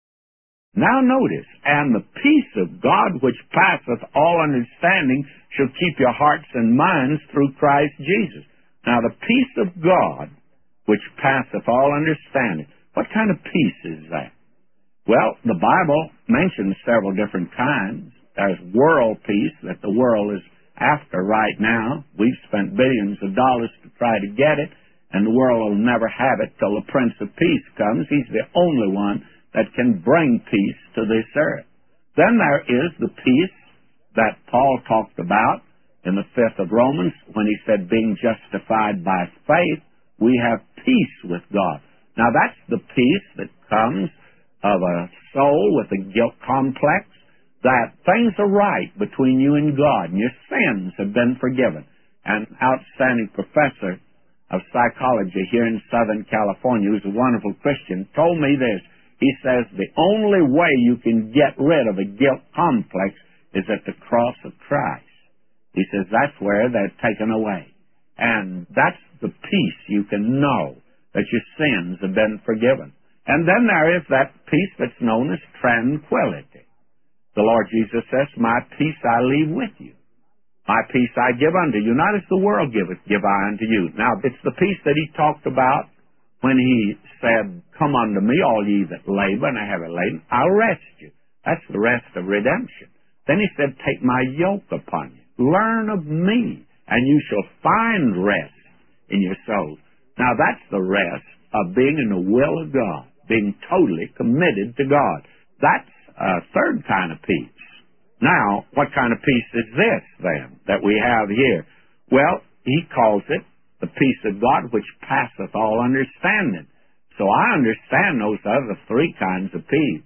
Now notice, and the peace of God which passeth all understanding shall keep your hearts and minds through Christ Jesus. Now the peace of God which passeth all understanding. What kind of peace is that? Well, the Bible mentions several different kinds. There's world peace that the world is after right now. We've spent billions of dollars to try to get it, and the world will never have it till the Prince of Peace comes. He's the only one that can bring peace to this earth. Then there is the peace that Paul talked about in the 5th of Romans when he said, being justified by faith, we have peace with God. Now that's the peace that comes of a soul with a guilt complex, that things are right between you and God, and your sins have been forgiven. An outstanding professor of psychology here in Southern California, who's a wonderful Christian, told me this. He says the only way you can get rid of a guilt complex is at the cross of Christ. He says that's where they're taken away. And that's the peace you can know that your sins have been forgiven. And then there is that peace that's known as tranquility. The Lord Jesus says, my peace I leave with you. My peace I give unto you, not as the world giveth, give I unto you. Now, it's the peace that he talked about when he said, come unto me, all ye that labor and are heavy laden, I'll rest you. That's the rest of redemption. Then he said, take my yoke upon you. Learn of me, and you shall find rest in your souls. Now, that's the rest of being in the will of God, being totally committed to God. That's a third kind of peace. Now, what kind of peace is this, then, that we have here? Well, he calls it the peace of God which passeth all understanding. So I understand those other three kinds of peace.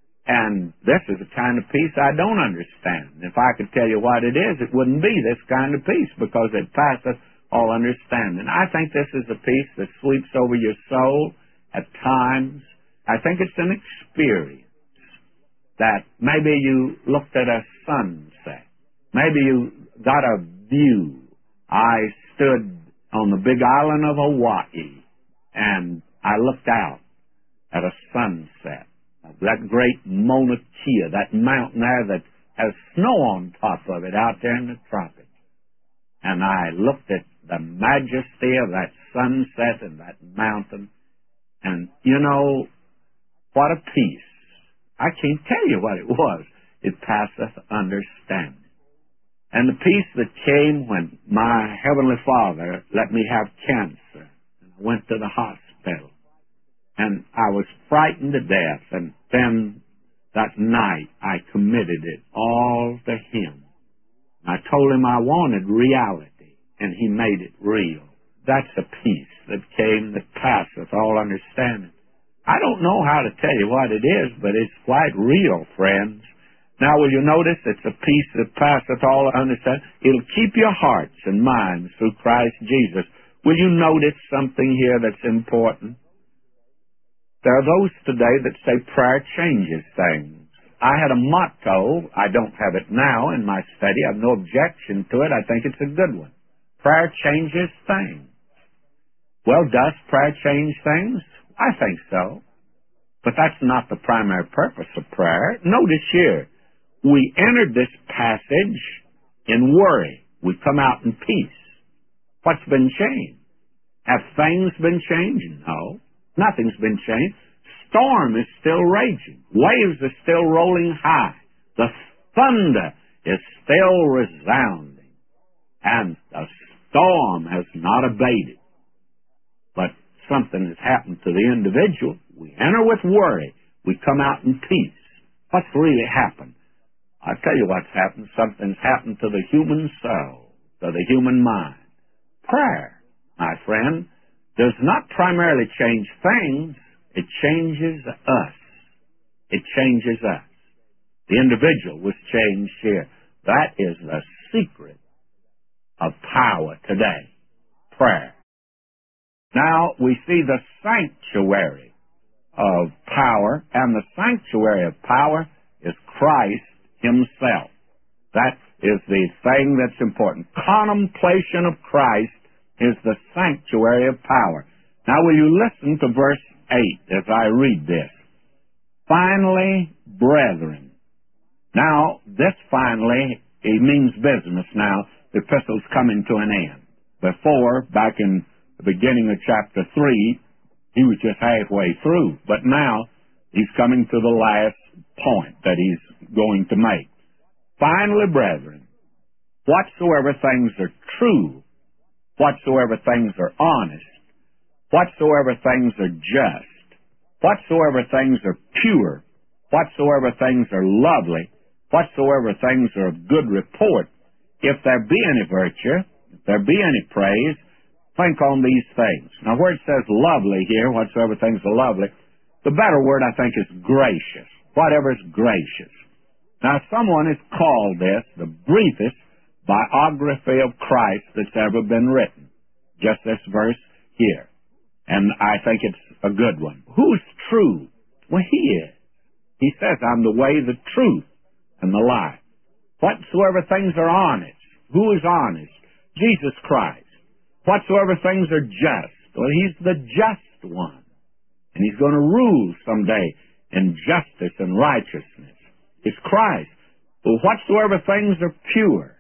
And this is a kind of peace I don't understand. If I could tell you what it is, it wouldn't be this kind of peace because it passeth all understanding. I think this is a peace that sweeps over your soul at times. I think it's an experience that maybe you looked at a sunset. Maybe you got a view. I stood on the big island of Hawaii, and I looked out at a sunset. That great Mauna Kea, that mountain there that has snow on top of it out there in the tropics. And I looked at the majesty of that sunset and that mountain, and you know, what a peace. I can't tell you what it was. It passeth understanding. And the peace that came when my Heavenly Father let me have cancer, and I went to the hospital, and I was frightened to death, and then that night I committed it all to Him. I told Him I wanted reality, and He made it real. That's a peace that came that passeth all understanding. I don't know how to tell you what it is, but it's quite real, friends. Now, will you notice it's a peace that passeth all understanding? It'll keep your hearts and minds through Christ Jesus. Will you notice something here that's important? There are those today that say prayer changes things. I had a motto. I don't have it now in my study. I have no objection to it. I think it's a good one. Prayer changes things. Well, does prayer change things? I think so. But that's not the primary purpose of prayer. Notice here, we entered this passage in worry. We come out in peace. What's been changed? Have things been changed? No. Nothing's been changed. Storm is still raging. Waves are still rolling high. The thunder is still resounding. And the storm has not abated. But something has happened to the individual. We enter with worry. We come out in peace. What's really happened? I'll tell you what's happened. Something's happened to the human soul, to the human mind. Prayer, my friend, does not primarily change things. It changes us. It changes us. The individual was changed here. That is the secret of power today. Prayer. Now we see the sanctuary of power, and the sanctuary of power is Christ Himself. That is the thing that's important. Contemplation of Christ is the sanctuary of power. Now, will you listen to verse 8 as I read this? Finally, brethren. Now, this finally, it means business now. The epistle's coming to an end. Before, back in the beginning of chapter 3, he was just halfway through. But now, he's coming to the last point that he's going to make. Finally, brethren, whatsoever things are true, whatsoever things are honest, whatsoever things are just, whatsoever things are pure, whatsoever things are lovely, whatsoever things are of good report, if there be any virtue, if there be any praise, think on these things. Now, where it says lovely here, whatsoever things are lovely, the better word, I think, is gracious. Whatever is gracious. Now, someone has called this the briefest biography of Christ that's ever been written. Just this verse here. And I think it's a good one. Who's true? Well, he is. He says, I'm the way, the truth, and the life. Whatsoever things are honest. Who is honest? Jesus Christ. Whatsoever things are just. Well, he's the just one. And he's going to rule someday in justice and righteousness. It's Christ. Well, whatsoever things are pure.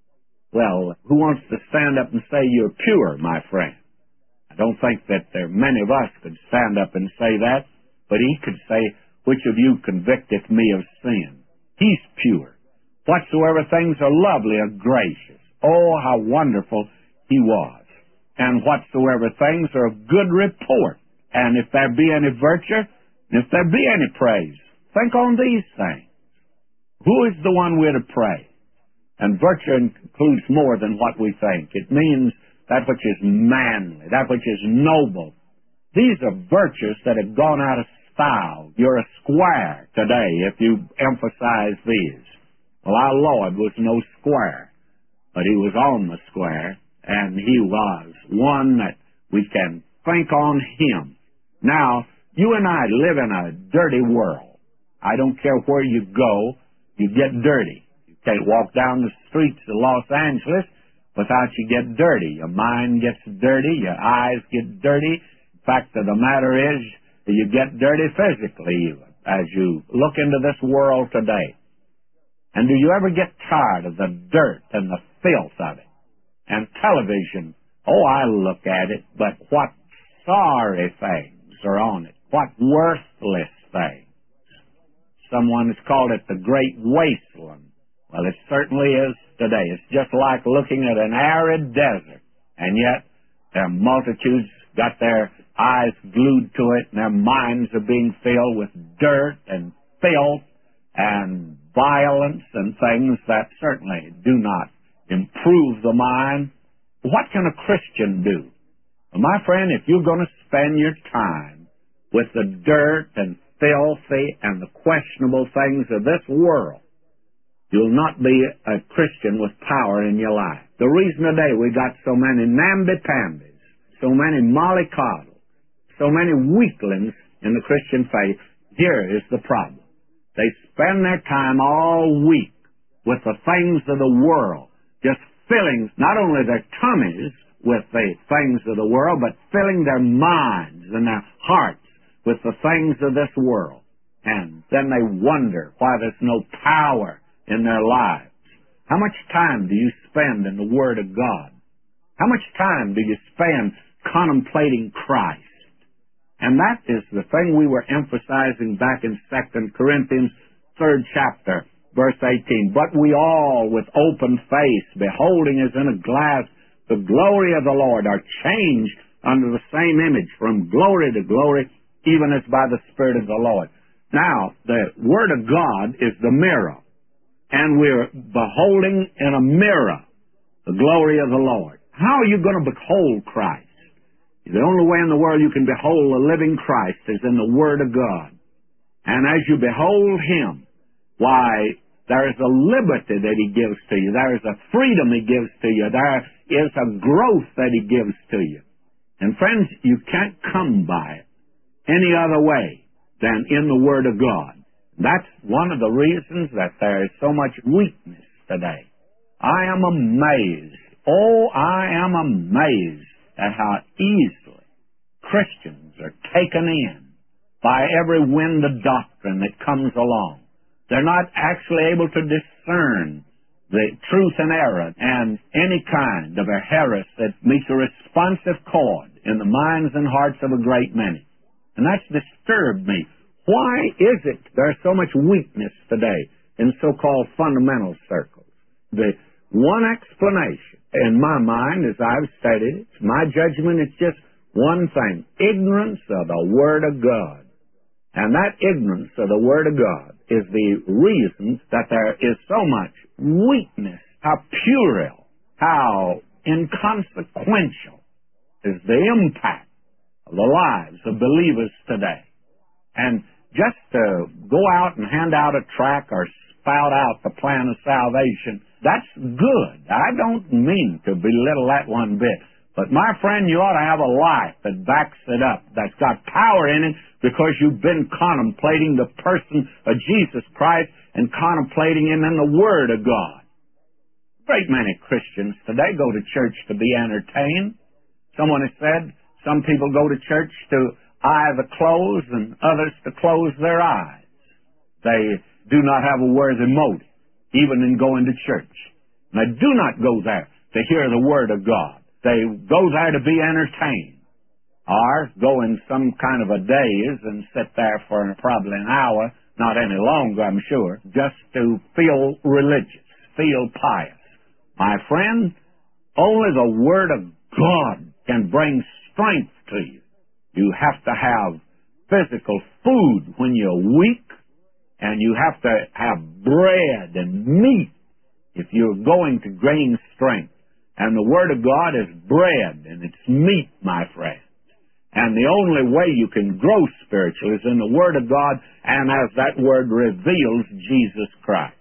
Well, who wants to stand up and say you're pure, my friend? I don't think that there many of us could stand up and say that, but he could say, which of you convicteth me of sin? He's pure. Whatsoever things are lovely or gracious. Oh, how wonderful he was. And whatsoever things are of good report. And if there be any virtue, and if there be any praise, think on these things. Who is the one we're to praise? And virtue includes more than what we think. It means that which is manly, that which is noble. These are virtues that have gone out of style. You're a square today if you emphasize these. Well, our Lord was no square, but he was on the square, and he was one that we can think on him. Now, you and I live in a dirty world. I don't care where you go, you get dirty. You can't walk down the streets of Los Angeles without you get dirty. Your mind gets dirty, your eyes get dirty. The fact of the matter is, you get dirty physically as you look into this world today. And do you ever get tired of the dirt and the filth of it? And television, oh, I look at it, but what sorry things are on it. What worthless things. Someone has called it the great wasteland. Well, it certainly is today. It's just like looking at an arid desert. And yet, their multitudes got their eyes glued to it, and their minds are being filled with dirt and filth and violence and things that certainly do not improve the mind. What can a Christian do? Well, my friend, if you're going to spend your time with the dirt and filthy and the questionable things of this world, you'll not be a Christian with power in your life. The reason today we got so many namby-pambies, so many mollycoddles, so many weaklings in the Christian faith, here is the problem. They spend their time all week with the things of the world, just filling not only their tummies with the things of the world, but filling their minds and their hearts with the things of this world. And then they wonder why there's no power in their lives. How much time do you spend in the Word of God? How much time do you spend contemplating Christ? And that is the thing we were emphasizing back in 2 Corinthians 3rd chapter, verse 18. But we all, with open face, beholding as in a glass the glory of the Lord, are changed under the same image from glory to glory, even as by the Spirit of the Lord. Now, the Word of God is the mirror, and we're beholding in a mirror the glory of the Lord. How are you going to behold Christ? The only way in the world you can behold the living Christ is in the Word of God. And as you behold Him, why, there is a liberty that He gives to you. There is a freedom He gives to you. There is a growth that He gives to you. And friends, you can't come by it any other way than in the Word of God. That's one of the reasons that there is so much weakness today. I am amazed Oh, I am amazed at how easily Christians are taken in by every wind of doctrine that comes along. They're not actually able to discern the truth and error and any kind of a heresy that meets a responsive chord in the minds and hearts of a great many. And that's disturbed me. Why is it there's so much weakness today in so-called fundamental circles? The one explanation, in my mind, as I've stated, it's my judgment, it's just one thing: ignorance of the Word of God. And that ignorance of the Word of God is the reason that there is so much weakness. How puerile, how inconsequential is the impact of the lives of believers today. And just to go out and hand out a tract or spout out the plan of salvation, that's good. I don't mean to belittle that one bit. But my friend, you ought to have a life that backs it up, that's got power in it, because you've been contemplating the person of Jesus Christ and contemplating Him in the Word of God. A great many Christians today go to church to be entertained. Someone has said some people go to church to eye the clothes and others to close their eyes. They do not have a worthy motive, even in going to church. And they do not go there to hear the Word of God. They go there to be entertained, or go in some kind of a daze and sit there for probably an hour, not any longer, I'm sure, just to feel religious, feel pious. My friend, only the Word of God can bring strength to you. You have to have physical food when you're weak, and you have to have bread and meat if you're going to gain strength. And the Word of God is bread, and it's meat, my friend. And the only way you can grow spiritually is in the Word of God, and as that Word reveals Jesus Christ.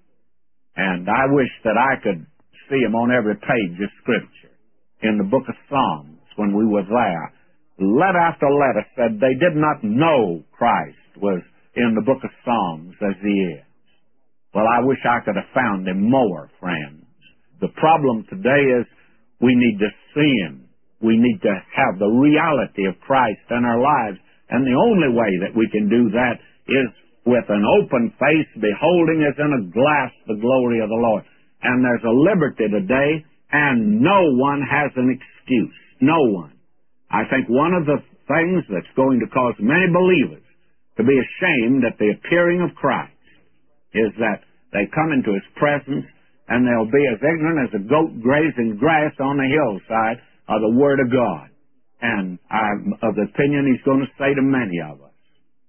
And I wish that I could see Him on every page of Scripture. In the book of Psalms, when we were there, letter after letter said they did not know Christ was in the book of Psalms as He is. Well, I wish I could have found Him more, friends. The problem today is we need to see Him. We need to have the reality of Christ in our lives. And the only way that we can do that is with an open face, beholding as in a glass the glory of the Lord. And there's a liberty today, and no one has an excuse. No one. I think one of the things that's going to cause many believers to be ashamed at the appearing of Christ is that they come into His presence and they'll be as ignorant as a goat grazing grass on the hillside of the Word of God. And I'm of the opinion He's going to say to many of us,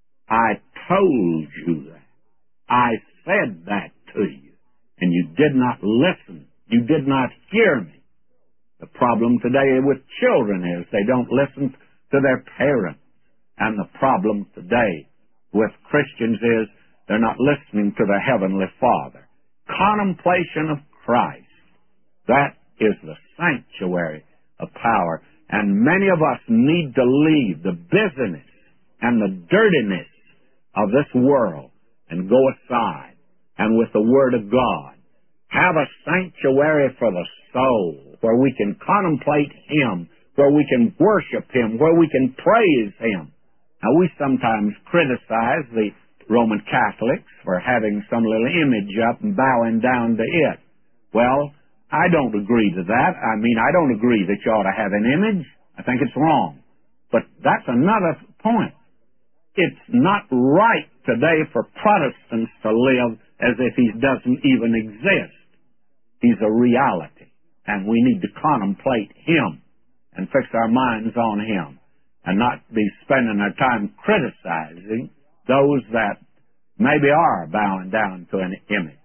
I told you that. I said that to you, and you did not listen. You did not hear me. The problem today with children is they don't listen to their parents. And the problem today with Christians is they're not listening to their Heavenly Father. Contemplation of Christ. That is the sanctuary of power. And many of us need to leave the busyness and the dirtiness of this world and go aside and with the Word of God have a sanctuary for the soul where we can contemplate Him, where we can worship Him, where we can praise Him. Now, we sometimes criticize the Roman Catholics for having some little image up and bowing down to it. Well, I don't agree to that. I mean, I don't agree that you ought to have an image. I think it's wrong. But that's another point. It's not right today for Protestants to live as if He doesn't even exist. He's a reality, and we need to contemplate Him and fix our minds on Him and not be spending our time criticizing those that maybe are bowing down to an image.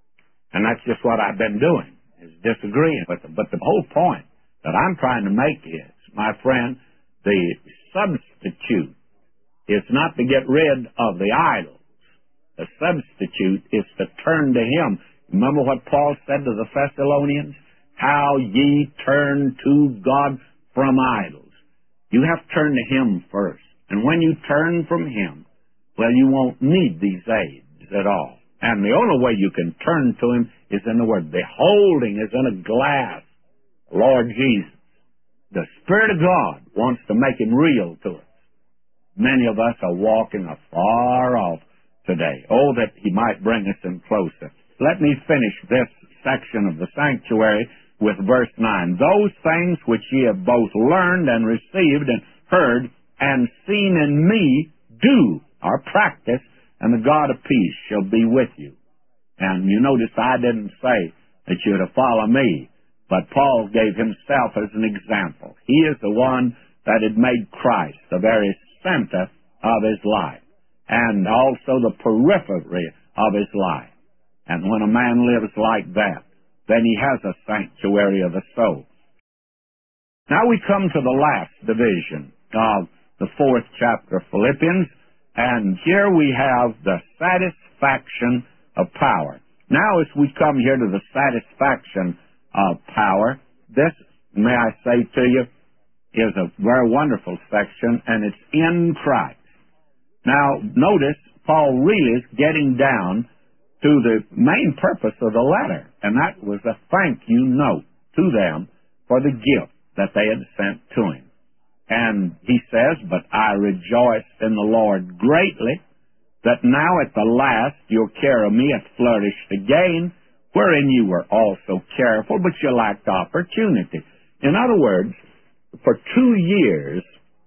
And that's just what I've been doing, is disagreeing with them. But the whole point that I'm trying to make is, my friend, the substitute is not to get rid of the idols. The substitute is to turn to Him. Remember what Paul said to the Thessalonians? How ye turn to God from idols. You have to turn to Him first. And when you turn from Him, well, you won't need these aids at all. And the only way you can turn to Him is in the Word. Beholding is in a glass Lord Jesus. The Spirit of God wants to make Him real to us. Many of us are walking afar off today. Oh, that He might bring us in closer. Let me finish this section of the sanctuary with verse 9. Those things which ye have both learned and received and heard and seen in me do, or practice, and the God of peace shall be with you. And you notice I didn't say that you're to follow me, but Paul gave himself as an example. He is the one that had made Christ the very center of his life, and also the periphery of his life. And when a man lives like that, then he has a sanctuary of the soul. Now we come to the last division of the 4th chapter of Philippians, and here we have the satisfaction of power. Now as we come here to the satisfaction of power, this, may I say to you, is a very wonderful section, and it's in Christ. Now, notice, Paul really is getting down to the main purpose of the letter, and that was a thank you note to them for the gift that they had sent to him. And he says, but I rejoiced in the Lord greatly, that now at the last your care of me hath flourished again, wherein you were also careful, but you lacked opportunity. In other words, for 2 years,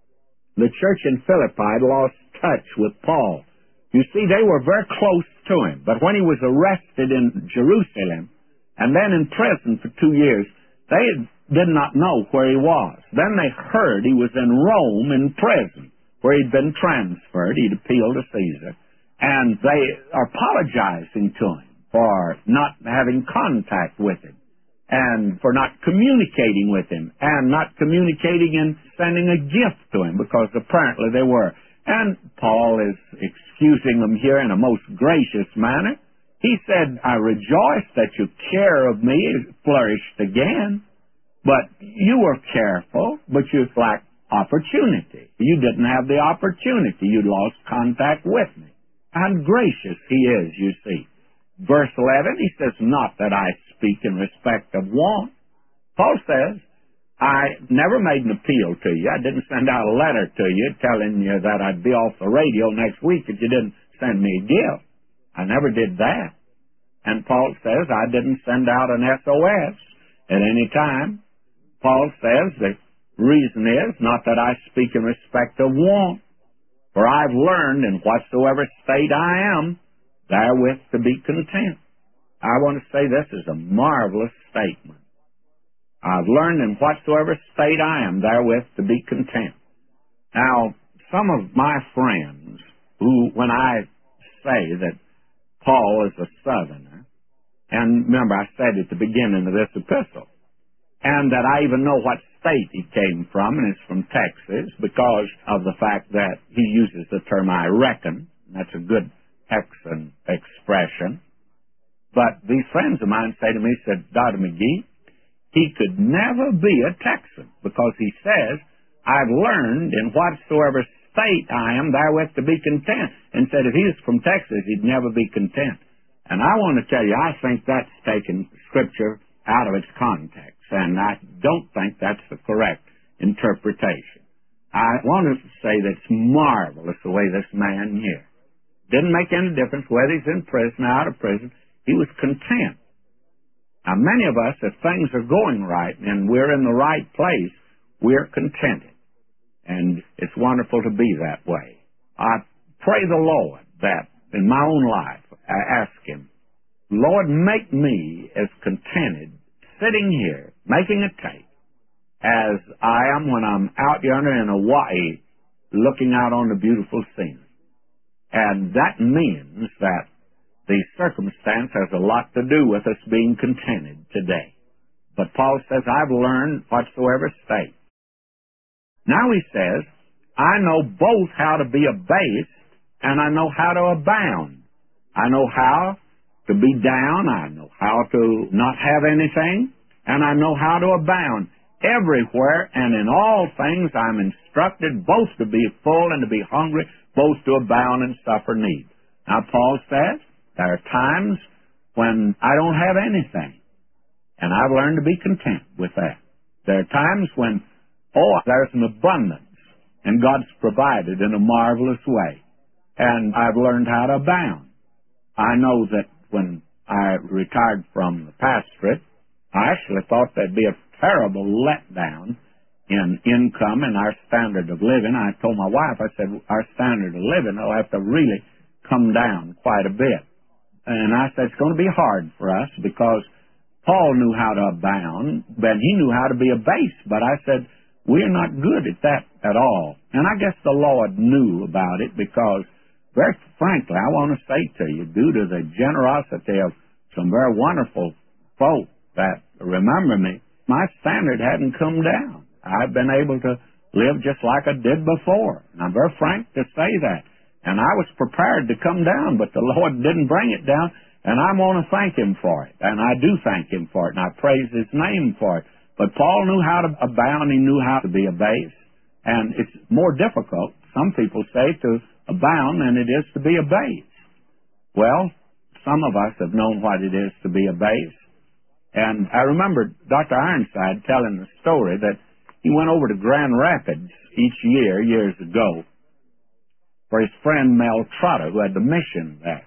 the church in Philippi lost touch with Paul. You see, they were very close to him, but when he was arrested in Jerusalem and then in prison for 2 years, they did not know where he was. Then they heard he was in Rome in prison, where he'd been transferred. He'd appealed to Caesar, and they are apologizing to him for not having contact with him, and for not communicating with him, and not communicating and sending a gift to him, because apparently they were. And Paul is excusing them here in a most gracious manner. He said, I rejoice that your care of me flourished again, but you were careful, but you lacked opportunity. You didn't have the opportunity. You lost contact with me. And gracious he is, you see. Verse 11, he says, not that I speak in respect of want. Paul says, I never made an appeal to you. I didn't send out a letter to you telling you that I'd be off the radio next week if you didn't send me a gift. I never did that. And Paul says, I didn't send out an SOS at any time. Paul says the reason is not that I speak in respect of want, for I've learned in whatsoever state I am, therewith to be content. I want to say this is a marvelous statement. I've learned in whatsoever state I am, therewith to be content. Now, some of my friends who, when I say that Paul is a Southerner, and remember I said at the beginning of this epistle, and that I even know what state he came from, and it's from Texas, because of the fact that he uses the term I reckon. That's a good Texan expression. But these friends of mine say to me, said, Dr. McGee, he could never be a Texan, because he says, I've learned in whatsoever state I am, therewith to be content. And said if he was from Texas, he'd never be content. And I want to tell you, I think that's taken Scripture out of its context, and I don't think that's the correct interpretation. I want to say that it's marvelous the way this man here. Didn't make any difference whether he's in prison or out of prison. He was content. Now, many of us, if things are going right and we're in the right place, we're contented. And it's wonderful to be that way. I pray the Lord that in my own life, I ask Him, Lord, make me as contented sitting here, making a tape, as I am when I'm out yonder in Hawaii looking out on the beautiful scenery. And that means that the circumstance has a lot to do with us being contented today. But Paul says, I've learned whatsoever state. Now he says, I know both how to be abased and I know how to abound. I know how to be down, I know how to not have anything, and I know how to abound. Everywhere and in all things I'm instructed both to be full and to be hungry, both to abound and suffer need. Now Paul says, there are times when I don't have anything, and I've learned to be content with that. There are times when, there's an abundance, and God's provided in a marvelous way. And I've learned how to abound. I know that when I retired from the pastorate, I actually thought there'd be a terrible letdown in income and our standard of living. I told my wife, I said, our standard of living will have to really come down quite a bit. And I said, it's going to be hard for us because Paul knew how to abound, but he knew how to be abased. But I said, we're not good at that at all. And I guess the Lord knew about it because, very frankly, I want to say to you, due to the generosity of some very wonderful folk that remember me, my standard hadn't come down. I've been able to live just like I did before. And I'm very frank to say that. And I was prepared to come down, but the Lord didn't bring it down, and I want to thank Him for it. And I do thank Him for it, and I praise His name for it. But Paul knew how to abound. He knew how to be abased. And it's more difficult, some people say, to abound than it is to be abased. Well, some of us have known what it is to be abased. And I remember Dr. Ironside telling the story that he went over to Grand Rapids each year, years ago, for his friend Mel Trotter, who had the mission there.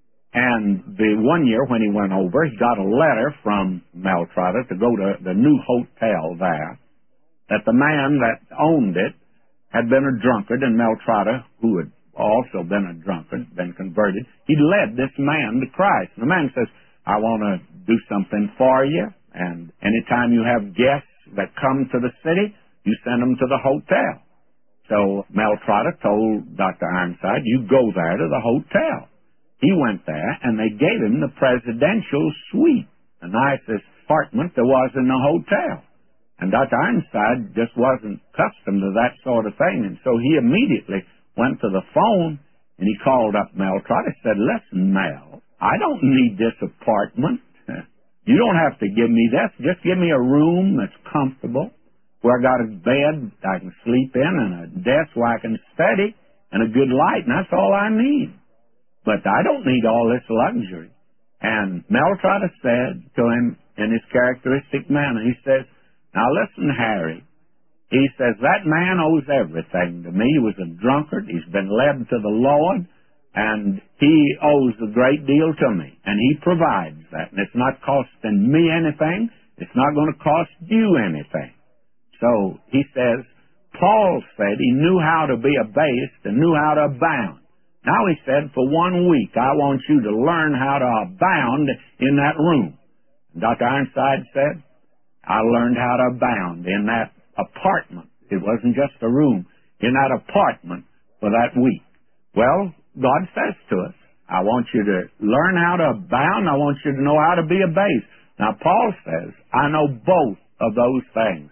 And the one year when he went over, he got a letter from Mel Trotter to go to the new hotel there, that the man that owned it had been a drunkard, and Mel Trotter, who had also been a drunkard, been converted, he led this man to Christ. And the man says, I want to do something for you, and anytime you have guests that come to the city, you send them to the hotel. So Mel Trotter told Dr. Ironside, you go there to the hotel. He went there, and they gave him the presidential suite, the nicest apartment there was in the hotel. And Dr. Ironside just wasn't accustomed to that sort of thing, and so he immediately went to the phone, and he called up Mel Trotter and said, listen, Mel, I don't need this apartment. You don't have to give me this. Just give me a room that's comfortable, where I got a bed I can sleep in and a desk where I can study and a good light, and that's all I need. But I don't need all this luxury. And Mel Trotter said to him in his characteristic manner, he says, now listen, Harry, he says, that man owes everything to me. He was a drunkard. He's been led to the Lord, and he owes a great deal to me. And he provides that. And it's not costing me anything. It's not going to cost you anything. So he says, Paul said he knew how to be abased and knew how to abound. Now he said, for 1 week, I want you to learn how to abound in that room. And Dr. Ironside said, I learned how to abound in that apartment. It wasn't just a room, in that apartment for that week. Well, God says to us, I want you to learn how to abound. I want you to know how to be abased. Now, Paul says, I know both of those things.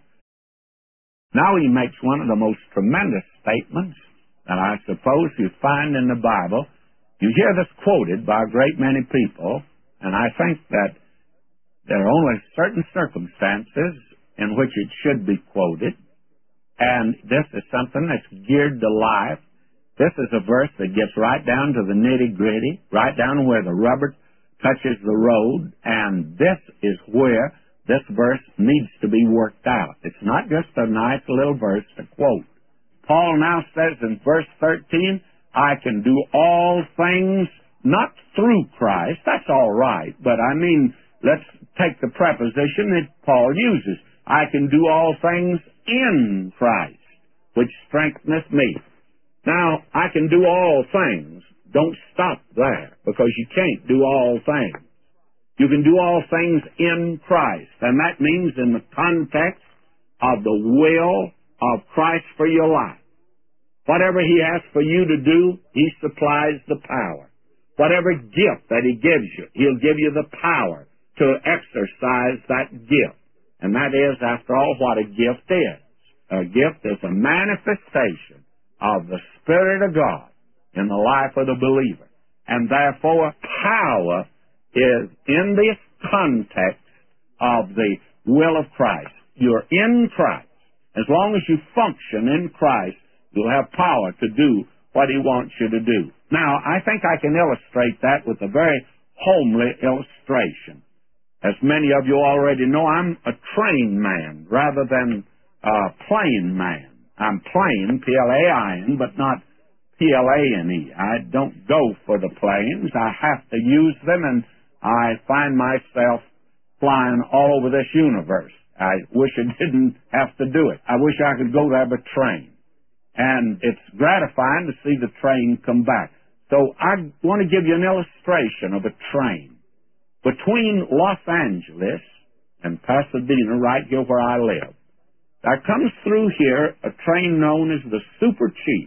Now he makes one of the most tremendous statements that I suppose you find in the Bible. You hear this quoted by a great many people, and I think that there are only certain circumstances in which it should be quoted, and this is something that's geared to life. This is a verse that gets right down to the nitty-gritty, right down where the rubber touches the road, and this is where this verse needs to be worked out. It's not just a nice little verse to quote. Paul now says in verse 13, I can do all things not through Christ. That's all right, but I mean, let's take the preposition that Paul uses. I can do all things in Christ, which strengtheneth me. Now, I can do all things. Don't stop there, because you can't do all things. You can do all things in Christ, and that means in the context of the will of Christ for your life. Whatever He asks for you to do, He supplies the power. Whatever gift that He gives you, He'll give you the power to exercise that gift. And that is, after all, what a gift is. A gift is a manifestation of the Spirit of God in the life of the believer. And therefore, power is in this context of the will of Christ. You're in Christ. As long as you function in Christ, you'll have power to do what He wants you to do. Now, I think I can illustrate that with a very homely illustration. As many of you already know, I'm a train man rather than plain man. I'm plain, P-L-A-I-N, but not P-L-A-N-E. I don't go for the planes. I have to use them, and I find myself flying all over this universe. I wish I didn't have to do it. I wish I could go there by train. And it's gratifying to see the train come back. So I want to give you an illustration of a train. Between Los Angeles and Pasadena, right here where I live, there comes through here a train known as the Super Chief.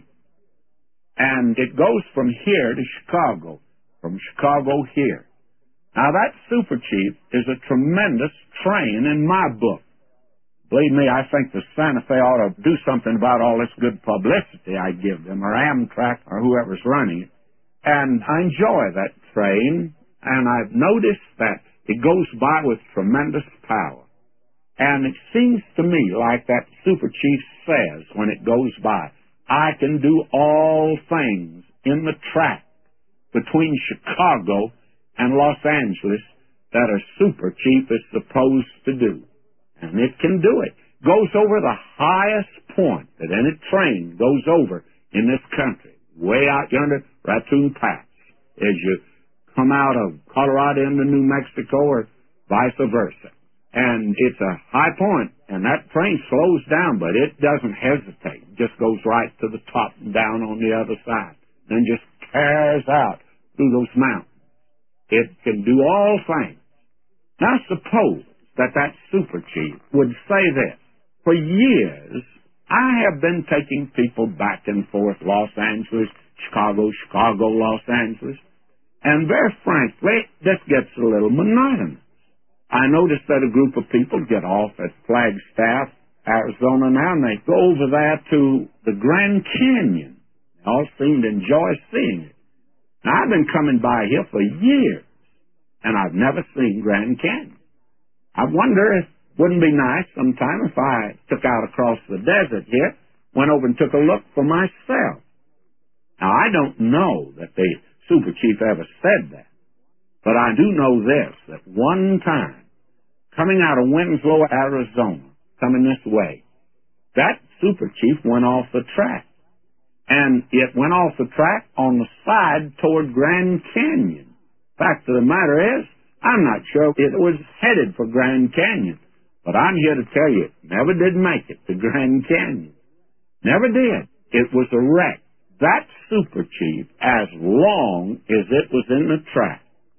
And it goes from here to Chicago, from Chicago here. Now, that Super Chief is a tremendous train in my book. Believe me, I think the Santa Fe ought to do something about all this good publicity I give them, or Amtrak, or whoever's running it. And I enjoy that train, and I've noticed that it goes by with tremendous power. And it seems to me like that Super Chief says when it goes by, I can do all things in the track between Chicago and Los Angeles that a Super Chief is supposed to do. And it can do it. Goes over the highest point that any train goes over in this country, way out yonder, Raccoon Pass, as you come out of Colorado into New Mexico or vice versa. And it's a high point, and that train slows down, but it doesn't hesitate. It just goes right to the top and down on the other side, then just tears out through those mountains. It can do all things. Now suppose that Super Chief would say this. For years, I have been taking people back and forth, Los Angeles, Chicago, Chicago, Los Angeles, and very frankly, this gets a little monotonous. I noticed that a group of people get off at Flagstaff, Arizona now, and they go over there to the Grand Canyon. They all seem to enjoy seeing it. Now, I've been coming by here for years, and I've never seen Grand Canyon. I wonder if it wouldn't be nice sometime if I took out across the desert here, went over and took a look for myself. Now, I don't know that the Super Chief ever said that, but I do know this, that one time, coming out of Winslow, Arizona, coming this way, that Super Chief went off the track. And it went off the track on the side toward Grand Canyon. Fact of the matter is, I'm not sure it was headed for Grand Canyon, but I'm here to tell you, it never did make it to Grand Canyon. Never did. It was a wreck. That Super Chief, as long as it was in the track,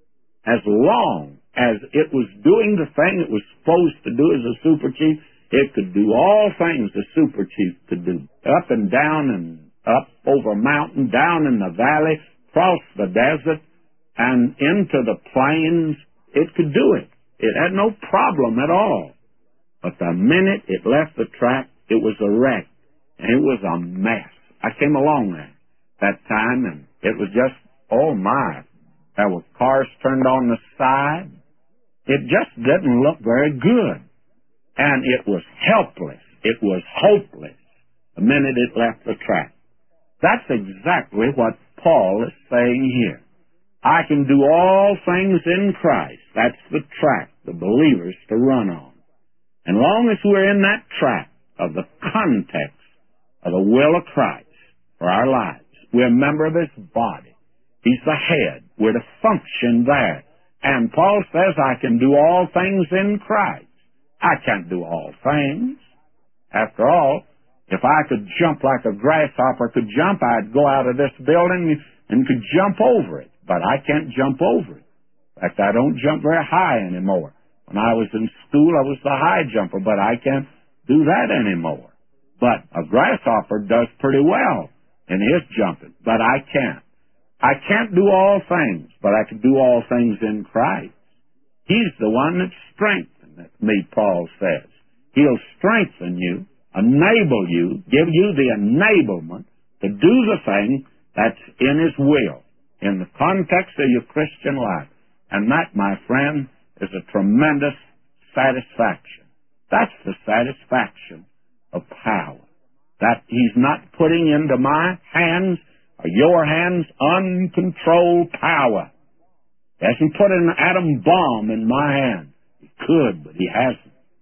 as long as it was doing the thing it was supposed to do as a Super Chief, it could do all things a Super Chief could do. Up and down and up over a mountain, down in the valley, across the desert, and into the plains. It could do it. It had no problem at all. But the minute it left the track, it was a wreck. And it was a mess. I came along there that time, and it was just, oh my. There were cars turned on the side. It just didn't look very good. And it was helpless. It was hopeless the minute it left the track. That's exactly what Paul is saying here. I can do all things in Christ. That's the track the believers to run on. And long as we're in that track of the context of the will of Christ for our lives, we're a member of His body. He's the head. We're to function there. And Paul says, I can do all things in Christ. I can't do all things. After all, if I could jump like a grasshopper could jump, I'd go out of this building and could jump over it. But I can't jump over it. In fact, I don't jump very high anymore. When I was in school, I was the high jumper, but I can't do that anymore. But a grasshopper does pretty well in his jumping, but I can't. I can't do all things, but I can do all things in Christ. He's the one that strengthens me, Paul says. He'll strengthen you, enable you, give you the enablement to do the thing that's in His will, in the context of your Christian life. And that, my friend, is a tremendous satisfaction. That's the satisfaction of power. That He's not putting into my hands or your hands uncontrolled power. He hasn't put an atom bomb in my hand. He could, but He hasn't.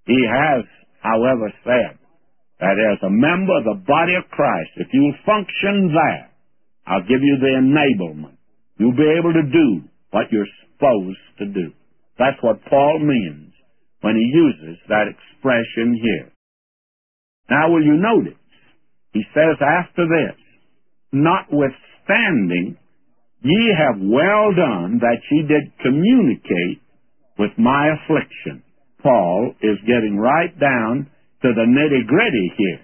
He has, however, said that as a member of the body of Christ, if you will function there, I'll give you the enablement. You'll be able to do what you're supposed to do. That's what Paul means when he uses that expression here. Now, will you notice? He says after this, notwithstanding, ye have well done that ye did communicate with my affliction. Paul is getting right down to the nitty-gritty here.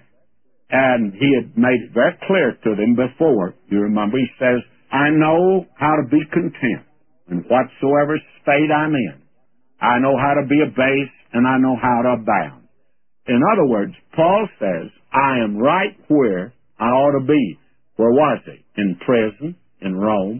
And he had made it very clear to them before. You remember, he says, I know how to be content in whatsoever state I'm in. I know how to be abased, and I know how to abound. In other words, Paul says, I am right where I ought to be. Where was he? In prison, in Rome.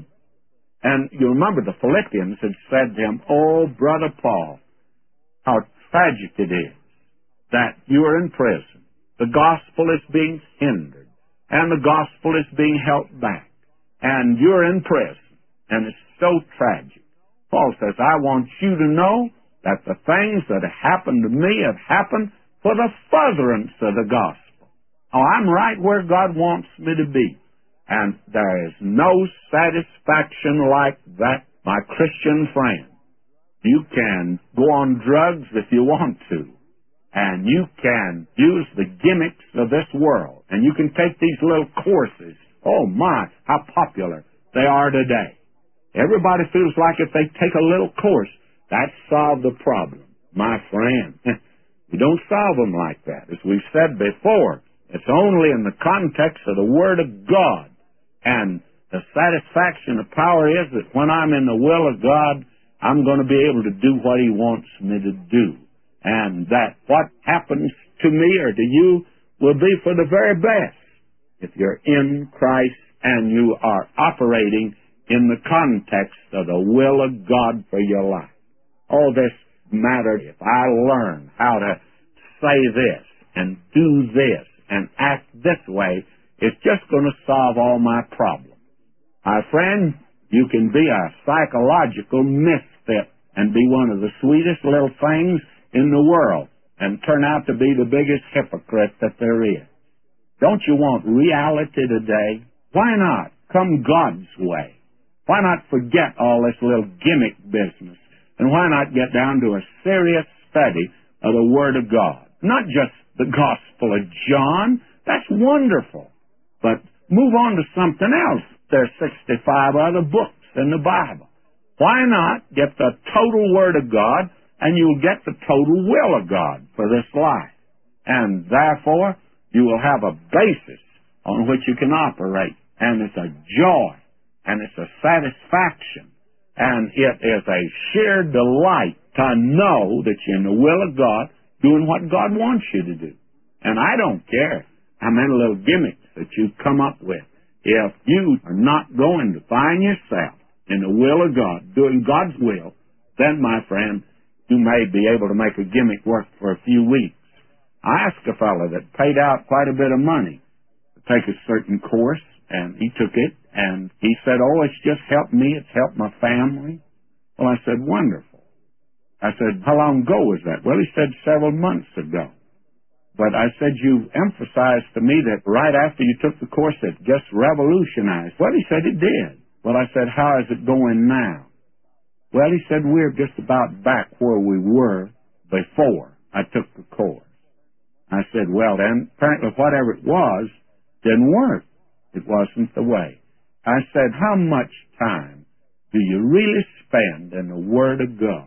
And you remember the Philippians had said to him, oh, Brother Paul, how tragic it is that you are in prison. The gospel is being hindered, and the gospel is being held back, and you're in prison, and it's so tragic. Paul says, I want you to know that the things that have happened to me have happened for the furtherance of the gospel. Oh, I'm right where God wants me to be. And there is no satisfaction like that, my Christian friend. You can go on drugs if you want to, and you can use the gimmicks of this world, and you can take these little courses. Oh my, how popular they are today. Everybody feels like if they take a little course, that solves the problem. My friend, you don't solve them like that. As we've said before, it's only in the context of the Word of God. And the satisfaction of power is that when I'm in the will of God, I'm going to be able to do what He wants me to do. And that what happens to me or to you will be for the very best if you're in Christ and you are operating in the context of the will of God for your life. All this matters if I learn how to say this and do this and act this way. It's just going to solve all my problems. My friend, you can be a psychological misfit and be one of the sweetest little things in the world and turn out to be the biggest hypocrite that there is. Don't you want reality today? Why not come God's way? Why not forget all this little gimmick business? And why not get down to a serious study of the Word of God? Not just the Gospel of John. That's wonderful. But move on to something else. There's 65 other books in the Bible. Why not get the total Word of God, and you'll get the total will of God for this life? And therefore, you will have a basis on which you can operate. And it's a joy, and it's a satisfaction, and it is a sheer delight to know that you're in the will of God, doing what God wants you to do. And I don't care how many little gimmicks that you come up with. If you are not going to find yourself in the will of God, doing God's will, then, my friend, you may be able to make a gimmick work for a few weeks. I asked a fellow that paid out quite a bit of money to take a certain course, and he took it, and he said, oh, it's just helped me, it's helped my family. Well, I said, wonderful. I said, how long ago was that? Well, he said several months ago. But I said, you emphasized to me that right after you took the course it just revolutionized. Well, he said it did. Well, I said, how is it going now? Well, he said, we're just about back where we were before I took the course. I said, well, then, apparently whatever it was didn't work. It wasn't the way. I said, how much time do you really spend in the Word of God?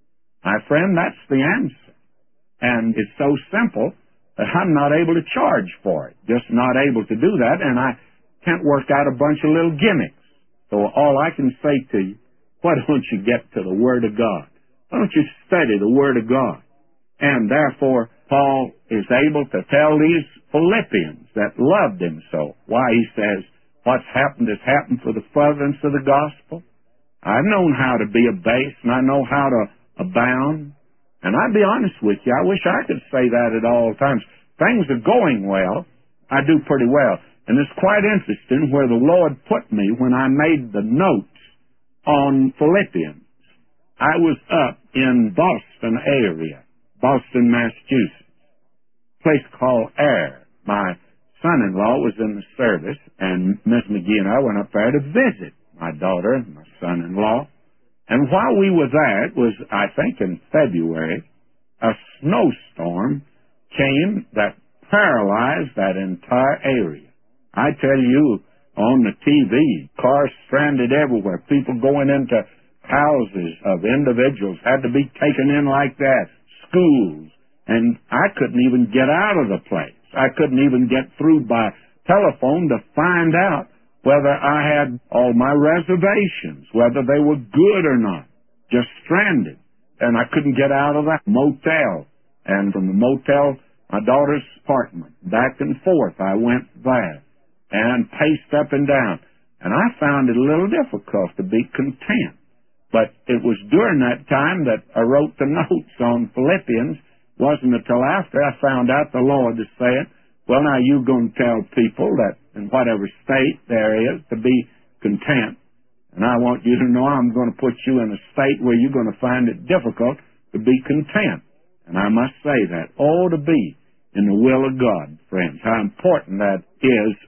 My friend, that's the answer. And it's so simple that I'm not able to charge for it. Just not able to do that, and I can't work out a bunch of little gimmicks. So all I can say to you, why don't you get to the Word of God? Why don't you study the Word of God? And therefore, Paul is able to tell these Philippians that loved him so. Why, he says, what's happened has happened for the furtherance of the gospel. I've known how to be abased, and I know how to abound. And I'd be honest with you, I wish I could say that at all times. Things are going well. I do pretty well. And it's quite interesting where the Lord put me when I made the notes on Philippians. I was up in Boston area, Boston, Massachusetts, a place called Ayr. My son-in-law was in the service, and Miss McGee and I went up there to visit my daughter and my son-in-law. And while we were there, it was, I think, in February, a snowstorm came that paralyzed that entire area. I tell you, on the TV, cars stranded everywhere, people going into houses of individuals had to be taken in like that, schools, and I couldn't even get out of the place. I couldn't even get through by telephone to find out whether I had all my reservations, whether they were good or not, just stranded. And I couldn't get out of that motel. And from the motel, my daughter's apartment, back and forth, I went there and paced up and down. And I found it a little difficult to be content. But it was during that time that I wrote the notes on Philippians. Wasn't until after I found out the Lord is saying, well, now you're going to tell people that in whatever state there is to be content. And I want you to know I'm going to put you in a state where you're going to find it difficult to be content. And I must say that. Oh, to be in the will of God, friends. How important that is